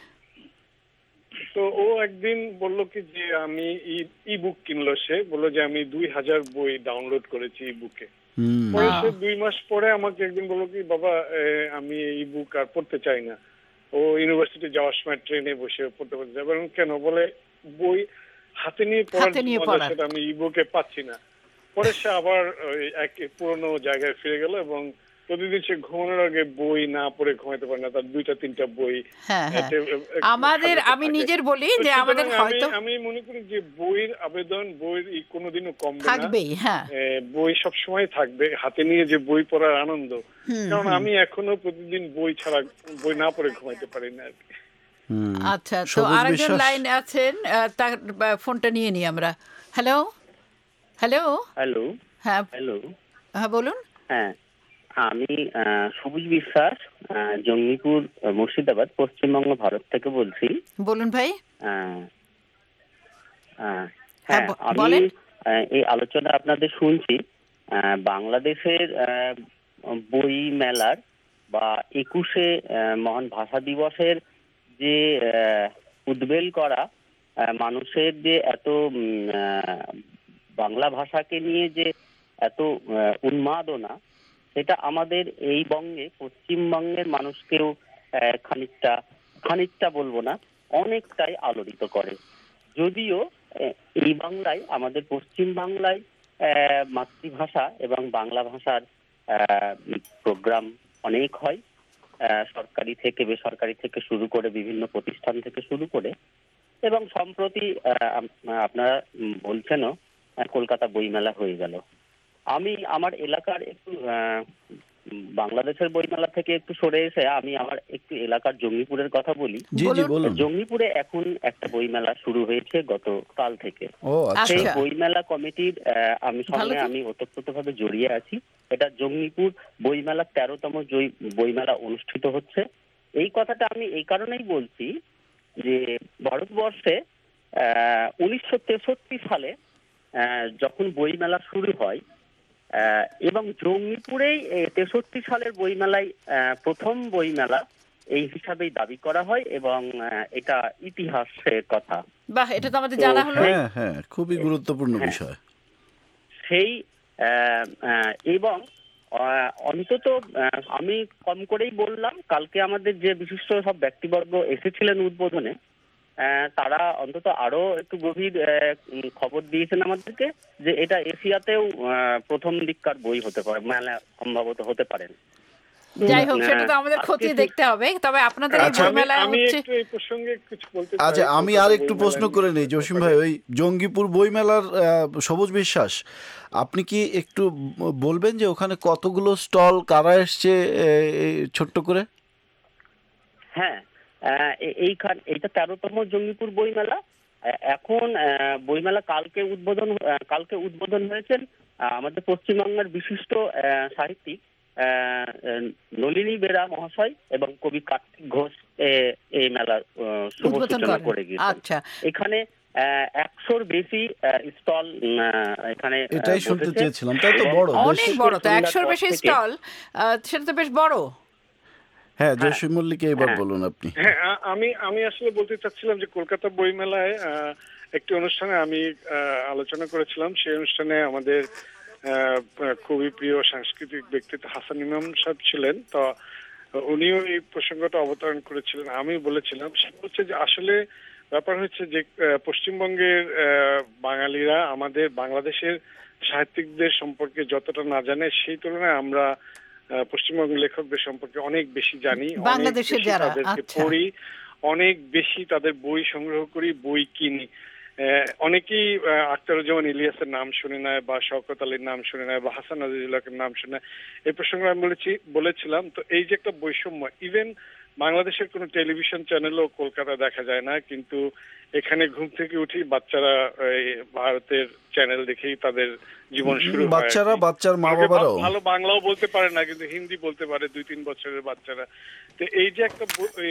তো ও একদিন বললো কি যে আমি ই বুক কিনলো, সে বললো যে আমি দুই হাজার বই ডাউনলোড করেছি ই বুকে। পরে সে দুই মাস পরে আমাকে একদিন বললো কি, বাবা আমি ই বুক আর পড়তে চাই না। ও ইউনিভার্সিটি যাওয়ার সময় ট্রেনে বসে পড়তে পড়তে যাবে। কেন? বলে বই হাতে নিয়ে পড়ার সেটা আমি ই বুকে পাচ্ছি না। পরে সে আবার এক পুরোনো জায়গায় ফিরে গেল এবং প্রতিদিন সে ঘুমানোর আগে বই না পড়ে ঘুমাইতে পারে না, তার দুইটা তিনটা বই। আমাদের আমি নিজের বলি যে আমাদের হয়তো আমি মনে করি যে বইয়ের আবেদন বইয়ের কোনোদিনও কমবে না, থাকবেই। হ্যাঁ, বই সব সময় থাকবে, হাতে নিয়ে যে বই পড়ার আনন্দ। কারণ আমি এখনো প্রতিদিন বই ছাড়া বই না পড়ে ঘুমাইতে পারি না আর কি। আচ্ছা, তো আরেকজন লাইন আছেন, তার ফোনটা নিয়ে নিই আমরা। হ্যালো হ্যালো হ্যালো হ্যাঁ হ্যালো হ্যাঁ বলুন। হ্যাঁ, আমি সবুজ বিশ্বাস, জঙ্গিপুর, মুর্শিদাবাদ, পশ্চিমবঙ্গ, ভারত থেকে বলছি। বলুন ভাই। হ্যাঁ, আমি এই আলোচনা আপনাদের শুনছি। বাংলাদেশের বই মেলার বা একুশে মহান ভাষা দিবসের যে উদ্বেল করা মানুষের যে এত বাংলা ভাষাকে নিয়ে যে এত উন্মাদনা, সেটা আমাদের এই বঙ্গে, পশ্চিমবঙ্গের মানুষকেও খানিকটা খানিকটা বলবো না, অনেকটাই আলোড়িত করে। যদিও এই বাংলায়, আমাদের পশ্চিম বাংলায় মাতৃভাষা এবং বাংলা ভাষার প্রোগ্রাম অনেক হয়, সরকারি থেকে বেসরকারি থেকে শুরু করে বিভিন্ন প্রতিষ্ঠান থেকে শুরু করে, এবং সম্প্রতি আপনারা বলছেনও কলকাতা বইমেলা হয়ে গেল। আমি আমার এলাকার একটু বাংলাদেশের বইমেলা থেকে একটু সরে এসে আমি আমার একটু এলাকার জঙ্গিপুরের কথা বলি। জঙ্গিপুরে এখন একটা বইমেলা শুরু হয়েছে গতকাল থেকে। সেই বইমেলা কমিটির আমি সঙ্গে আমি ওতপ্রোতভাবে জড়িয়ে আছি। এটা জঙ্গিপুর বইমেলার তেরোতম বইমেলা অনুষ্ঠিত হচ্ছে। এই কথাটা আমি এই কারণেই বলছি যে ভারতবর্ষে আহ উনিশশো তেষট্টি সালে যখন বইমেলা শুরু হয় এবং জঙ্গিপুরেই তেষট্টি সালের বইমেলায় প্রথম বইমেলা এই হিসাবেই দাবি করা হয় এবং এটা ইতিহাসের কথা। বাহ, এটা তো আমাদের জানা হলো। হ্যাঁ হ্যাঁ, খুবই গুরুত্বপূর্ণ বিষয়। সেই এবং অন্তত আমি কম করেই বললাম, কালকে আমাদের যে বিশিষ্ট সব ব্যক্তিবর্গ এসেছিলেন উদ্বোধনে, তারা অন্তত আরো একটু গভীর খবর দিয়েছেন আমাদেরকে যে এটা এশিয়াতেও প্রথম দিককার বই হতে পারে, মেলা সম্ভবত হতে পারেন। যাই হোক, সেটা তো আমাদের খতিয়ে দেখতে হবে। তবে আপনাদের এই বইমেলা হচ্ছে, আচ্ছা আমি আর একটু প্রশ্ন করে নেই জসিম ভাই, ওই জঙ্গিপুর বইমেলার সবুজ বিশ্বাস, আপনি কি একটু বলবেন যে ওখানে কতগুলো স্টল, কারা এসছে ছোট্ট করে? হ্যাঁ, এইখান এইটা তেরোতম জঙ্গিপুর বইমেলা। এখন বইমেলা কালকে উদ্বোধন কালকে উদ্বোধন হয়েছেন আমাদের পশ্চিমবঙ্গের বিশিষ্ট সাহিত্যিক নলিনী বেরা মহাশয় এবং কবি কার্তিক ঘোষ এই মেলার শুভ সূচনা করে গিয়েছেন। আচ্ছা, এখানে একশোর বেশি স্টল এখানে, এটাই শুনতে চেয়েছিলাম। তাই তো বড়, অনেক বড় তো, একশোর বেশি স্টল, সেটা তো বেশ বড়। হ্যাঁ, জসিম মল্লিক এবার বলুন আপনি। হ্যাঁ, আমি আমি আসলে বলতে চাচ্ছিলাম যে কলকাতা বইমেলায় একটি অনুষ্ঠানে আমি আলোচনা করেছিলাম। সেই অনুষ্ঠানে আমাদের খুবই প্রিয় সাংস্কৃতিক ব্যক্তিত্ব হাসান ইমাম সাহেব ছিলেন, তো উনিও এই প্রসঙ্গটা অবতারণ করেছিলেন। আমি বলেছিলাম সেটা হচ্ছে যে আসলে ব্যাপার হচ্ছে যে পশ্চিমবঙ্গের বাঙালিরা আমাদের বাংলাদেশের সাহিত্যিকদের সম্পর্কে যতটা না জানে, সেই তুলনায় আমরা পশ্চিমবঙ্গের লেখকদের সম্পর্কে অনেক বেশি জানি, বাংলাদেশের যারা পড়ি, অনেক বেশি তাদের বই সংগ্রহ করি, বই কিনি। অনেকেই আখতারুজ্জামান ইলিয়াসের নাম শুনে নেয় বা শওকত আলীর নাম শুনে নেয় বা হাসান আজিজুল্লাহর নাম শুনে নেয়। এই প্রসঙ্গে আমি বলেছি বলেছিলাম তো এই যে একটা বৈষম্য, ইভেন বাংলাদেশের কোনো টেলিভিশন চ্যানেলও কলকাতা দেখা যায় না, কিন্তু এখানে ঘুম থেকে উঠি বাচ্চারা ভারতের চ্যানেল দেখেই তাদের জীবন শুরু হয়। বাচ্চারা, বাচ্চার মা বাবারাও ভালো বাংলাও বলতে পারে না, কিন্তু হিন্দি বলতে পারে দুই তিন বছরের বাচ্চারা। তো এই যে একটা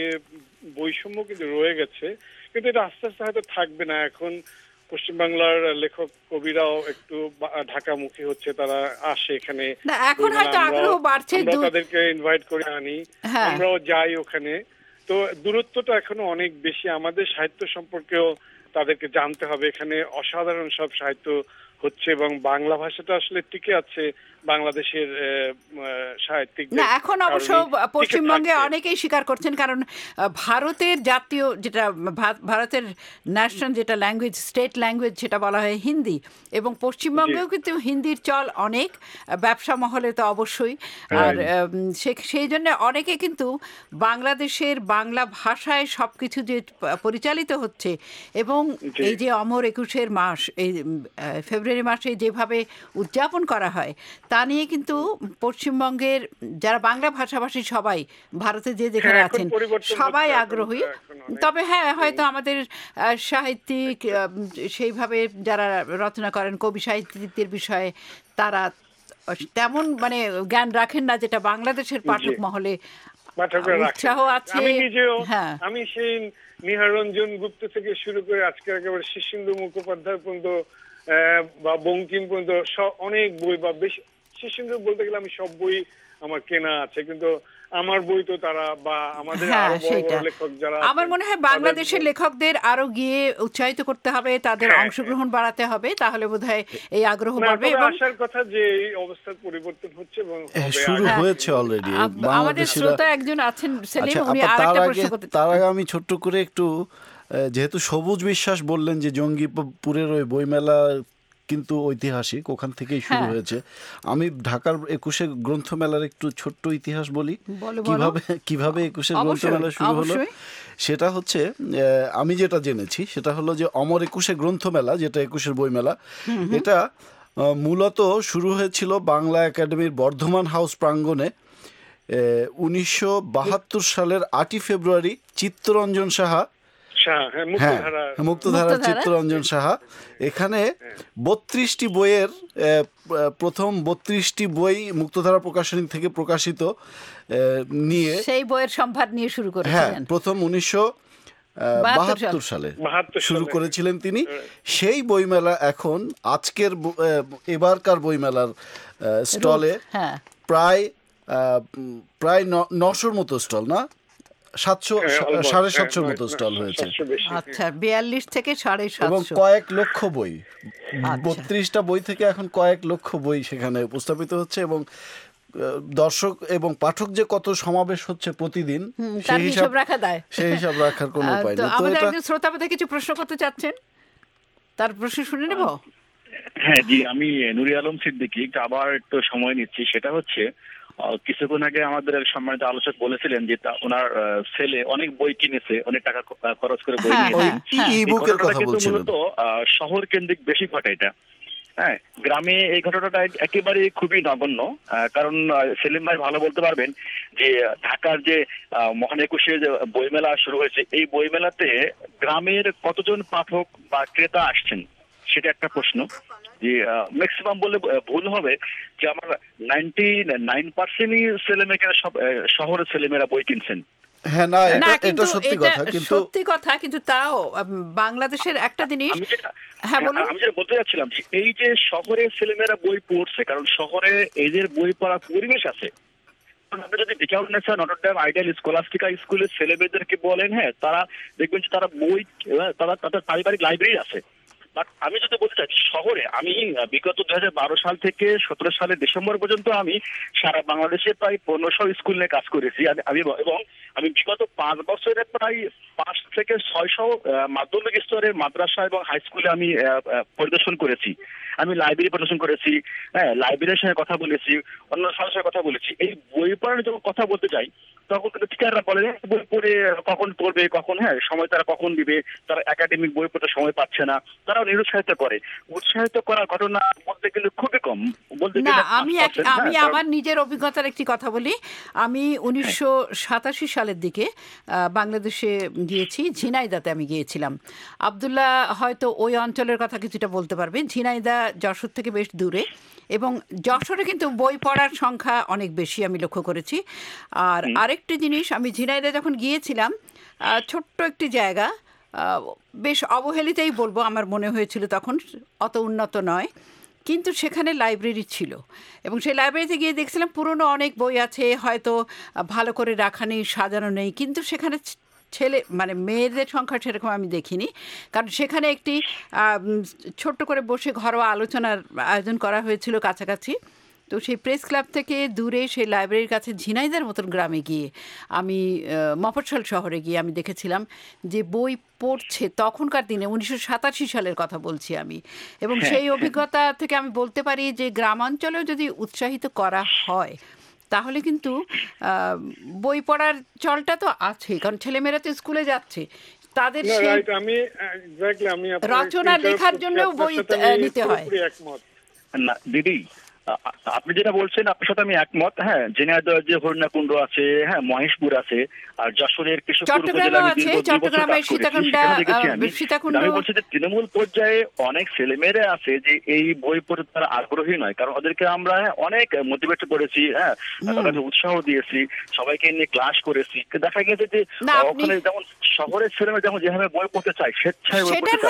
বৈষম্য কিন্তু রয়ে গেছে, কিন্তু এটা আস্তে আস্তে হয়তো থাকবে না। এখন পশ্চিমবাংলার লেখক কবিরাও একটু ঢাকামুখী হচ্ছে, তারা আসে এখানে, এখন হয়তো আগ্রহ বাড়ছে, তাদেরকে ইনভাইট করে আনি, আমরাও যাই ওখানে। তো দূরত্বটা এখনো অনেক বেশি, আমাদের সাহিত্য সম্পর্কেও তাদেরকে জানতে হবে। এখানে অসাধারণ সব সাহিত্য হচ্ছে এবং বাংলা ভাষাটা আসলে টিকে আছে বাংলাদেশের সাহিত্যিক। না, এখন অবশ্য পশ্চিমবঙ্গে অনেকেই স্বীকার করছেন, কারণ ভারতের জাতীয় যেটা ভারতের ন্যাশনাল যেটা ল্যাঙ্গুয়েজ, স্টেট ল্যাঙ্গুয়েজ যেটা বলা হয় হিন্দি, এবং পশ্চিমবঙ্গেও কিন্তু হিন্দির চল অনেক, ব্যবসা মহলে তো অবশ্যই। আর সেই জন্য অনেকে কিন্তু বাংলাদেশের বাংলা ভাষায় সব কিছু যে পরিচালিত হচ্ছে, এবং এই যে অমর একুশের মাস, এই ফেব্রুয়ারি মাসে যেভাবে উদযাপন করা হয়, তা নিয়ে কিন্তু পশ্চিমবঙ্গের যারা বাংলা ভাষাভাষী সবাই ভারতে যে যেখানে আছেন সবাই আগ্রহী। তবে হ্যাঁ, হয়তো আমাদের সাহিত্যিক সেইভাবে যারা রচনা করেন কবি সাহিত্যিকদের বিষয়ে, তারা তেমন মানে জ্ঞান রাখেন না, যেটা বাংলাদেশের পাঠক মহলে উৎসাহ আছে। আমি নিজেও, আমি সেই নিহারঞ্জন গুপ্ত থেকে শুরু করে আজকে একেবারে শীর্ষেন্দু মুখোপাধ্যায় পর্যন্ত বা বঙ্কিম পর্যন্ত অনেক বই, বা বেশি শীর্ষেন্দু বলতে গেলে আমি সব বই আমার কেনা আছে, কিন্তু আমার বই তো তারা বা আমাদের আরো বড় বড় লেখক যারা, আমার মনে হয় বাংলাদেশের লেখকদের আরো গিয়ে উৎসাহিত করতে হবে, তাদের অংশগ্রহণ বাড়াতে হবে, তাহলে বোধহয় এই আগ্রহ বাড়বে। এবং আশার কথা যে এই অবস্থার পরিবর্তন হচ্ছে এবং শুরু হয়েছে অলরেডি। আমাদের শ্রোতা একজন আছেন সেলিম, উনি আরেকটা প্রশ্ন করতে চান। তার আগে আমি ছোট্ট করে একটু, যেহেতু সবুজ বিশ্বাস বললেন যে জঙ্গিপুরের ওই বইমেলা কিন্তু ঐতিহাসিক, ওখান থেকেই শুরু হয়েছে, আমি ঢাকার একুশে গ্রন্থমেলার একটু ছোট্ট ইতিহাস বলি, কিভাবে কিভাবে একুশে গ্রন্থমেলা শুরু হলো। সেটা হচ্ছে, আমি যেটা জেনেছি সেটা হলো যে অমর একুশে গ্রন্থমেলা, যেটা একুশের বইমেলা, এটা মূলত শুরু হয়েছিল বাংলা একাডেমির বর্ধমান হাউস প্রাঙ্গণে উনিশশো বাহাত্তর সালের আটই ফেব্রুয়ারি চিত্তরঞ্জন সাহা, হ্যাঁ মুক্তধারা চিত্তরঞ্জন সাহা এখানে বত্রিশটি বইয়ের প্রথম বত্রিশটি বই মুক্তধারা প্রকাশনী থেকে প্রকাশিত নিয়ে সেই বইয়ের সম্ভার নিয়ে শুরু করেছিলেন। হ্যাঁ, প্রথম উনিশশো বাহাত্তর সালে শুরু করেছিলেন তিনি। সেই বইমেলা এখন আজকের এবারকার বইমেলার স্টলে প্রায় প্রায় নশোর মতো স্টল, না সাতশো সাড়ে সাতশোর মতো স্টল হয়েছে। আচ্ছা, বিয়াল্লিশ থেকে সাড়ে সাতশো এবং কয়েক লক্ষ বই, বত্রিশটা বই থেকে এখন কয়েক লক্ষ বই সেখানে উপস্থাপিত হচ্ছে এবং দর্শক এবং পাঠক যে কত সমাবেশ হচ্ছে প্রতিদিন সেই হিসাব রাখা দেয়, সেই হিসাব রাখার কোনো উপায় নেই। তো আমাদের একজন শ্রোতা বোধহয় কিছু প্রশ্ন করতে চাচ্ছেন, তার প্রশ্ন শুনে নেব। হ্যাঁ জি, আমি নুরি আলম সিদ্দিকী, আবার একটু সময় নিচ্ছি। সেটা হচ্ছে কিছুক্ষণ আগে আমাদের সম্মানিত আলোচক বলেছিলেন যে ওনার ছেলে অনেক বই কিনেছে, অনেক টাকা খরচ করে বই নিয়েছে। মূলত শহর কেন্দ্রিক বেশি ঘটে এটা। হ্যাঁ, গ্রামে এই ঘটনাটা একেবারে খুবই নগণ্য। কারণ সেলিম ভাই ভালো বলতে পারবেন যে ঢাকার যে মহান একুশে যে বইমেলা শুরু হয়েছে, এই বইমেলাতে গ্রামের কতজন পাঠক বা ক্রেতা আসছেন সেটা একটা প্রশ্ন। যে ম্যাক্সিমাম বলে ভুল হবে যে আমার নাইনটি নাইন পার্সেন্টই ছেলেমেয়েরা সব শহরের ছেলেমেয়েরা বই কিনছেন। হ্যাঁ, না এটা সত্যি কথা, কিন্তু সত্যি কথা, কিন্তু তাও বাংলাদেশের একটা জিনিস, হ্যাঁ বলুন। আমি যেটা বলতে চাচ্ছিলাম যে এই যে শহরের ছেলেমেয়েরা বই পড়ছে, কারণ শহরে এদের বই পড়ার পরিবেশ আছে। আপনি যদি ডিকাউন্ট নটরডেম আইডিয়াল স্কলাস্টিকা স্কুলের ছেলেমেয়েদেরকে বলেন, হ্যাঁ তারা দেখবেন যে তারা বই, তারা তাদের পারিবারিক লাইব্রেরি আছে। বাট আমি যদি বলতে চাই শহরে, আমি বিগত দুই হাজার বারো সাল থেকে সতেরো সালের ডিসেম্বর পর্যন্ত আমি সারা বাংলাদেশে প্রায় পনেরোশো স্কুল নিয়ে কাজ করেছি আমি, এবং আমি বিগত পাঁচ বছরে প্রায় পাঁচ থেকে ছয়শো মাধ্যমিক স্তরের মাদ্রাসা এবং হাই স্কুলে আমি পরিদর্শন করেছি। আমি লাইব্রেরি পরিদর্শন করেছি, হ্যাঁ লাইব্রেরির সঙ্গে কথা বলেছি, অন্য সবার সঙ্গে কথা বলেছি। এই বই পড়ার যখন কথা বলতে যাই তখন কিন্তু টিচাররা বলে বই পড়ে কখন পড়বে, কখন হ্যাঁ সময় তারা কখন দিবে, তারা একাডেমিক বই পড়তে সময় পাচ্ছে না, তারাও নিরুৎসাহিত করে। উৎসাহিত করার ঘটনা বলতে গেলে খুবই কম। বলতে না, আমি আমি আমার নিজের অভিজ্ঞতার একটি কথা বলি। আমি উনিশশো সাতাশি সালের দিকে বাংলাদেশে গিয়েছি, ঝিনাইদাতে আমি গিয়েছিলাম। আবদুল্লাহ হয়তো ওই অঞ্চলের কথা কিছুটা বলতে পারবে। ঝিনাইদা যশোর থেকে বেশ দূরে, এবং যশোরে কিন্তু বই পড়ার সংখ্যা অনেক বেশি আমি লক্ষ্য করেছি। আর আরেকটি জিনিস, আমি ঝিনাইদা যখন গিয়েছিলাম, ছোট্ট একটি জায়গা, বেশ অবহেলিতেই বলবো আমার মনে হয়েছিল তখন, অত উন্নত নয়, কিন্তু সেখানে লাইব্রেরি ছিল। এবং সেই লাইব্রেরিতে গিয়ে দেখছিলাম পুরনো অনেক বই আছে, হয়তো ভালো করে রাখা নেই, সাজানো নেই, কিন্তু সেখানে ছেলে মানে মেয়েদের সংখ্যা সেরকম আমি দেখিনি। কারণ সেখানে একটি ছোট্ট করে বসে ঘরোয়া আলোচনার আয়োজন করা হয়েছিল কাছাকাছি। তো সেই প্রেস ক্লাব থেকে দূরে সেই লাইব্রেরির কাছে ঝিনাইদার মতন গ্রামে গিয়ে, আমি মফস্বল শহরে গিয়ে আমি দেখেছিলাম যে বই পড়ছে তখনকার দিনে, উনিশশো সাতাশি সালের কথা বলছি আমি। এবং সেই অভিজ্ঞতা থেকে আমি বলতে পারি যে গ্রামাঞ্চলেও যদি উৎসাহিত করা হয় তাহলে কিন্তু বই পড়ার চলটা তো আছে, কারণ ছেলেমেয়েরা তো স্কুলে যাচ্ছে, তাদের রচনা লেখার জন্য বই নিতে হয়। না দিদি, আপনি যেটা বলছেন আপনার সাথে আমি একমত। হ্যাঁ, ঝিনাইদহ যে হরিণাকুণ্ড আছে, হ্যাঁ মহেশপুর আছে, আর যশোরের আমি বলছি যে তৃণমূল পর্যায়ে অনেক ছেলেমেয়েরা আছে যে এই বই পড়তে তারা আগ্রহী নয়, কারণ ওদেরকে আমরা অনেক মোটিভেট করেছি, হ্যাঁ তাদেরকে উৎসাহ দিয়েছি, সবাইকে নিয়ে ক্লাস করেছি। দেখা গেছে যে ওখানে যেমন শহরের ছেলেমেয়ে যেমন যেভাবে বই পড়তে চায়, স্বেচ্ছায় বই পড়তে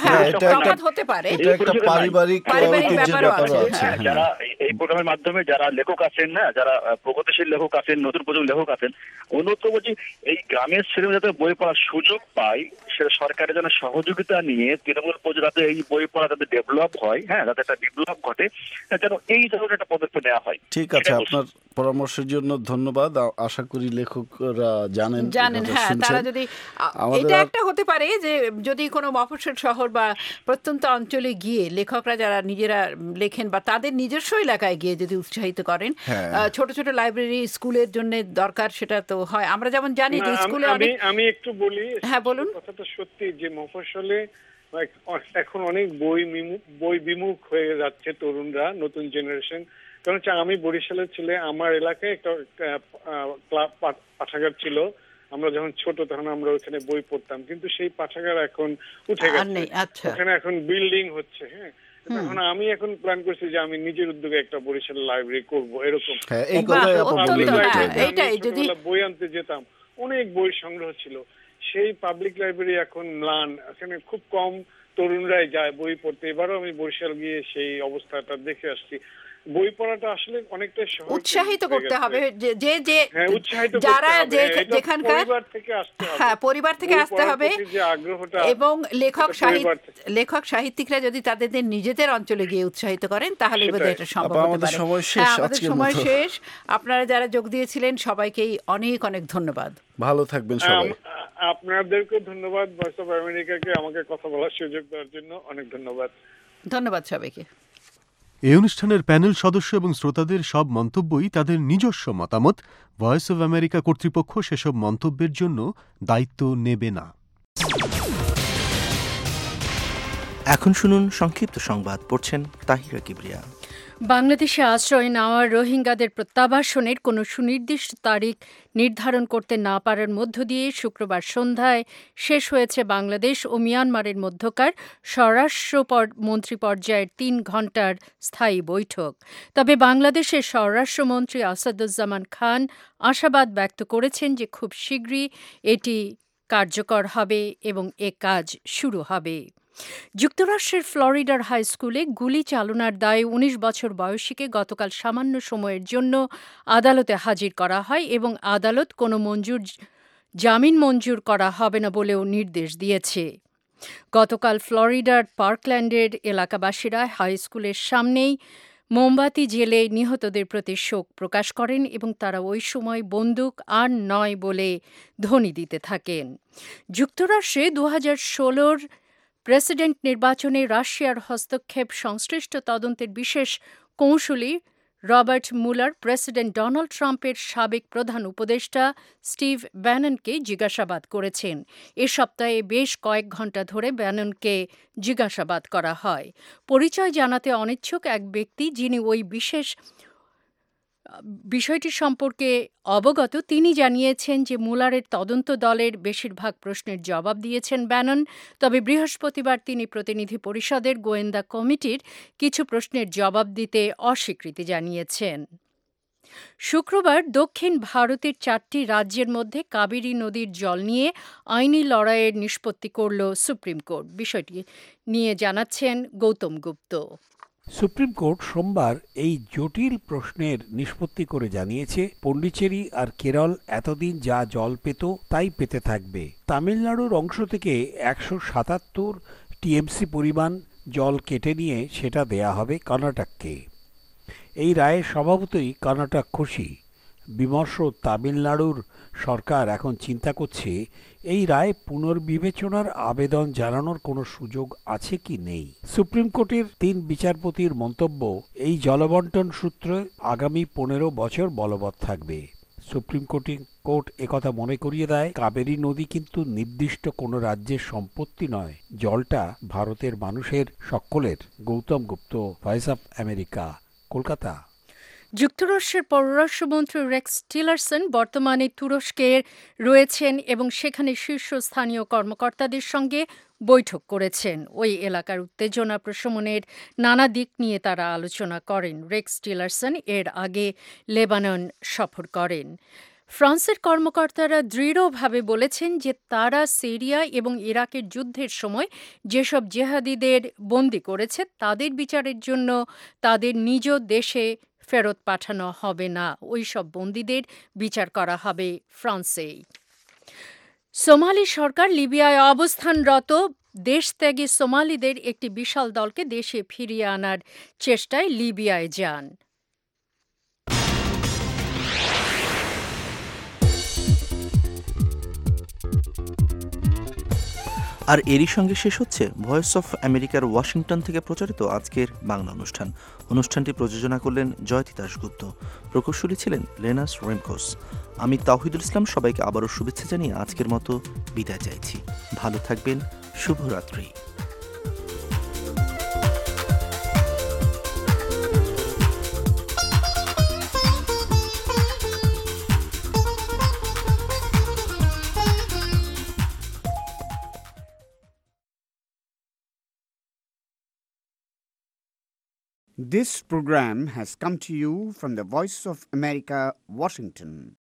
চায়। যারা এই প্রোগ্রামের মাধ্যমে যারা লেখক আছেন, না যারা প্রগতিশীল লেখক আছেন, নতুন প্রজন্মের লেখক আছেন, অনুরোধ করবো যে এই গ্রামের ছেলেমেয়ে যাতে বই পড়ার সুযোগ পায়, সেটা সরকারের জন্য সহযোগিতা নিয়ে তৃণমূল পর্যায়ে যাতে এই বই পড়া যাতে ডেভেলপ হয়, হ্যাঁ যাতে একটা বিপ্লব ঘটে, যেন এই ধরনের একটা পদক্ষেপ নেওয়া হয়। ঠিক আছে, আপনার পরামর্শের জন্য ধন্যবাদ। আশা করি লেখকরা জানেন জানেন হ্যাঁ, তারা যদি এটা একটা হতে পারে যে যদি কোনো মফস্বল শহর বা প্রত্যন্ত অঞ্চলে গিয়ে লেখকরা যারা নিজেরা লেখেন বা তাদের নিজস্ব এলাকায় গিয়ে যদি উৎসাহিত করেন, ছোট ছোট লাইব্রেরি স্কুলের জন্য দরকার, সেটা তো হয়। আমরা যেমন জানি যে স্কুলে আমি আমি একটু বলি, হ্যাঁ বলুন। কথাটা সত্যি যে মফস্বলে এখন অনেক বই বই বিমুখ হয়ে যাচ্ছে তরুণরা, নতুন জেনারেশন। কারণ হচ্ছে আমি বরিশালের ছেলে, আমার এলাকায় একটা পাঠাগার ছিল, আমরা যখন ছোট তখন আমরা ওখানে বই পড়তাম, কিন্তু সেই পাঠাগার এখন উঠে গেছে, ওখানে এখন বিল্ডিং হচ্ছে। হ্যাঁ, এখন আমি এখন প্ল্যান করছি যে আমি নিজের উদ্যোগে একটা বরিশাল লাইব্রেরি করবো, এরকম বই আনতে যেতাম, অনেক বই সংগ্রহ ছিল। সেই পাবলিক লাইব্রেরি এখন ম্লান, এখানে খুব কম তরুণরাই যায় বই পড়তে। এবারও আমি বরিশাল গিয়ে সেই অবস্থাটা দেখে আসছি। বই পড়াটা আসলে অনেকটা উৎসাহিত করতে হবে যে যে যে যারা যেখানকার হ্যাঁ পরিবার থেকে আসতে হবে, এবং লেখক সাহিত্য লেখক সাহিত্যিকরা যদি তাদের নিজেদের অঞ্চলে গিয়ে উৎসাহিত করেন তাহলে বোধহয় এটা সম্ভব হতে পারে। হ্যাঁ, আমাদের সময় শেষ। আপনারা যারা যোগ দিয়েছিলেন সবাইকেই অনেক অনেক ধন্যবাদ। ভালো থাকবেন সবাই। আপনাদেরকে ধন্যবাদ, ভয়েস অফ আমেরিকাকে আমাকে কথা বলার সুযোগ দেওয়ার জন্য অনেক ধন্যবাদ। ধন্যবাদ সবাইকে। এই অনুষ্ঠানের প্যানেল সদস্য এবং শ্রোতাদের সব মন্তব্যই তাদের নিজস্ব মতামত। ভয়েস অব আমেরিকা কর্তৃপক্ষ সেসব মন্তব্যের জন্য দায়িত্ব নেবে না। এখন শুনুন সংক্ষিপ্ত সংবাদ, পড়ছেন তাহিরা কিবরিয়া। বাংলাদেশে আশ্রয় নেওয়া রোহিঙ্গাদের প্রত্যাবাসনের কোনো সুনির্দিষ্ট তারিখ নির্ধারণ করতে না পারার মধ্য দিয়ে শুক্রবার সন্ধ্যায় শেষ হয়েছে বাংলাদেশ ও মিয়ানমারের মধ্যকার স্বরাষ্ট্র মন্ত্রী পর্যায়ের তিন ঘণ্টার স্থায়ী বৈঠক। তবে বাংলাদেশের স্বরাষ্ট্রমন্ত্রী আসাদুজ্জামান খান আশাবাদ ব্যক্ত করেছেন যে খুব শীঘ্রই এটি কার্যকর হবে এবং এ কাজ শুরু হবে। যুক্তরাষ্ট্রের ফ্লোরিডার হাই স্কুলে গুলি চালনার দায়ে উনিশ বছর বয়সীকে গতকাল সামান্য সময়ের জন্য আদালতে হাজির করা হয় এবং আদালত কোনো মঞ্জুর জামিন মঞ্জুর করা হবে না বলেও নির্দেশ দিয়েছে। গতকাল ফ্লোরিডার পার্কল্যান্ডের এলাকাবাসীরা হাই স্কুলের সামনেই মোমবাতি জেলে নিহতদের প্রতি শোক প্রকাশ করেন এবং তারা ওই সময় বন্দুক আর নয় বলে ধ্বনি দিতে থাকেন। যুক্তরাষ্ট্রে দু হাজার ষোলোর প্রেসিডেন্ট নির্বাচনে রাশিয়ার হস্তক্ষেপ সংশ্লিষ্ট তদন্তের বিশেষ কৌঁসুলি রবার্ট মুলার প্রেসিডেন্ট ডোনাল্ড ট্রাম্পের সাবেক প্রধান উপদেষ্টা স্টিভ ব্যাননকে জিজ্ঞাসাবাদ করেছেন। এ সপ্তাহে বেশ কয়েক ঘণ্টা ধরে ব্যাননকে জিজ্ঞাসাবাদ করা হয়। পরিচয় জানাতে অনিচ্ছুক এক ব্যক্তি, যিনি ওই বিশেষ বিষয়টি সম্পর্কে অবগত, তিনি জানিয়েছেন যে মুলারের তদন্ত দলের বেশিরভাগ প্রশ্নের জবাব দিয়েছেন ব্যানন। তবে বৃহস্পতিবার তিনি প্রতিনিধি পরিষদের গোয়েন্দা কমিটির কিছু প্রশ্নের জবাব দিতে অস্বীকৃতি জানিয়েছেন। শুক্রবার দক্ষিণ ভারতের চারটি রাজ্যের মধ্যে কাবেরী নদীর জল নিয়ে আইনি লড়াইয়ের নিষ্পত্তি করল সুপ্রিম কোর্ট। বিষয়টি নিয়ে জানাচ্ছেন গৌতম গুপ্ত। সুপ্রিম কোর্ট সোমবার এই জটিল প্রশ্নের নিষ্পত্তি করে জানিয়েছে, পন্ডিচেরি আর কেরল এতদিন যা জল পেত তাই পেতে থাকবে। তামিলনাড়ুর অংশ থেকে একশো সাতাত্তর টিএমসি পরিমাণ জল কেটে নিয়ে সেটা দেয়া হবে কর্ণাটককে। এই রায়ে স্বভাবতই কর্ণাটক খুশি। বিমর্ষ তামিলনাড়ুর সরকার এখন চিন্তা করছে এই রায় পুনর্বিবেচনার আবেদন জানানোর কোনো সুযোগ আছে কি নেই। সুপ্রিম কোর্টের তিন বিচারপতির মন্তব্য, এই জলবন্টন সূত্র আগামী পনেরো বছর বলবৎ থাকবে। সুপ্রিম কোর্টে কোর্ট একথা মনে করিয়ে দেয়, কাবেরী নদী কিন্তু নির্দিষ্ট কোনো রাজ্যের সম্পত্তি নয়, জলটা ভারতের মানুষের সকলের। Gautam Gupta, voice of America, Kolkata. যুক্তরাষ্ট্রের পররাষ্ট্রমন্ত্রী রেক্স টিলারসন বর্তমানে তুরস্কে রয়েছেন এবং সেখানে শীর্ষস্থানীয় কর্মকর্তাদের সঙ্গে বৈঠক করেছেন। ওই এলাকার উত্তেজনা প্রশমনের নানা দিক নিয়ে তারা আলোচনা করেন। রেক্স টিলারসন এর আগে লেবানন সফর করেন। ফ্রান্সের কর্মকর্তারা দৃঢ়ভাবে বলেছেন যে তারা সিরিয়া এবং ইরাকের যুদ্ধের সময় যেসব জেহাদিদের বন্দী করেছে তাদের বিচারের জন্য তাদের নিজ দেশে ফেরত পাঠানো হবে না, ওই সব বন্দীদের বিচার করা হবে ফ্রান্সেই। সোমালি সরকার লিবিয়ায় অবস্থানরত দেশত্যাগী সোমালিদের একটি বিশাল দলকে দেশে ফিরিয়ে আনার চেষ্টায় লিবিয়ায় যান। আর এরই সঙ্গে শেষ হচ্ছে ভয়েস অফ আমেরিকার ওয়াশিংটন থেকে প্রচারিত আজকের বাংলা অনুষ্ঠান। অনুষ্ঠানটি প্রযোজনা করলেন জয়তী দাশগুপ্ত, প্রকৌশলী ছিলেন লেনাস রেমকোস। আমি তাওহিদুল ইসলাম সবাইকে আবারও শুভেচ্ছা জানিয়ে আজকের মতো বিদায় চাইছি। ভালো থাকবেন, শুভরাত্রি। This program has come to you from the Voice of America, Washington.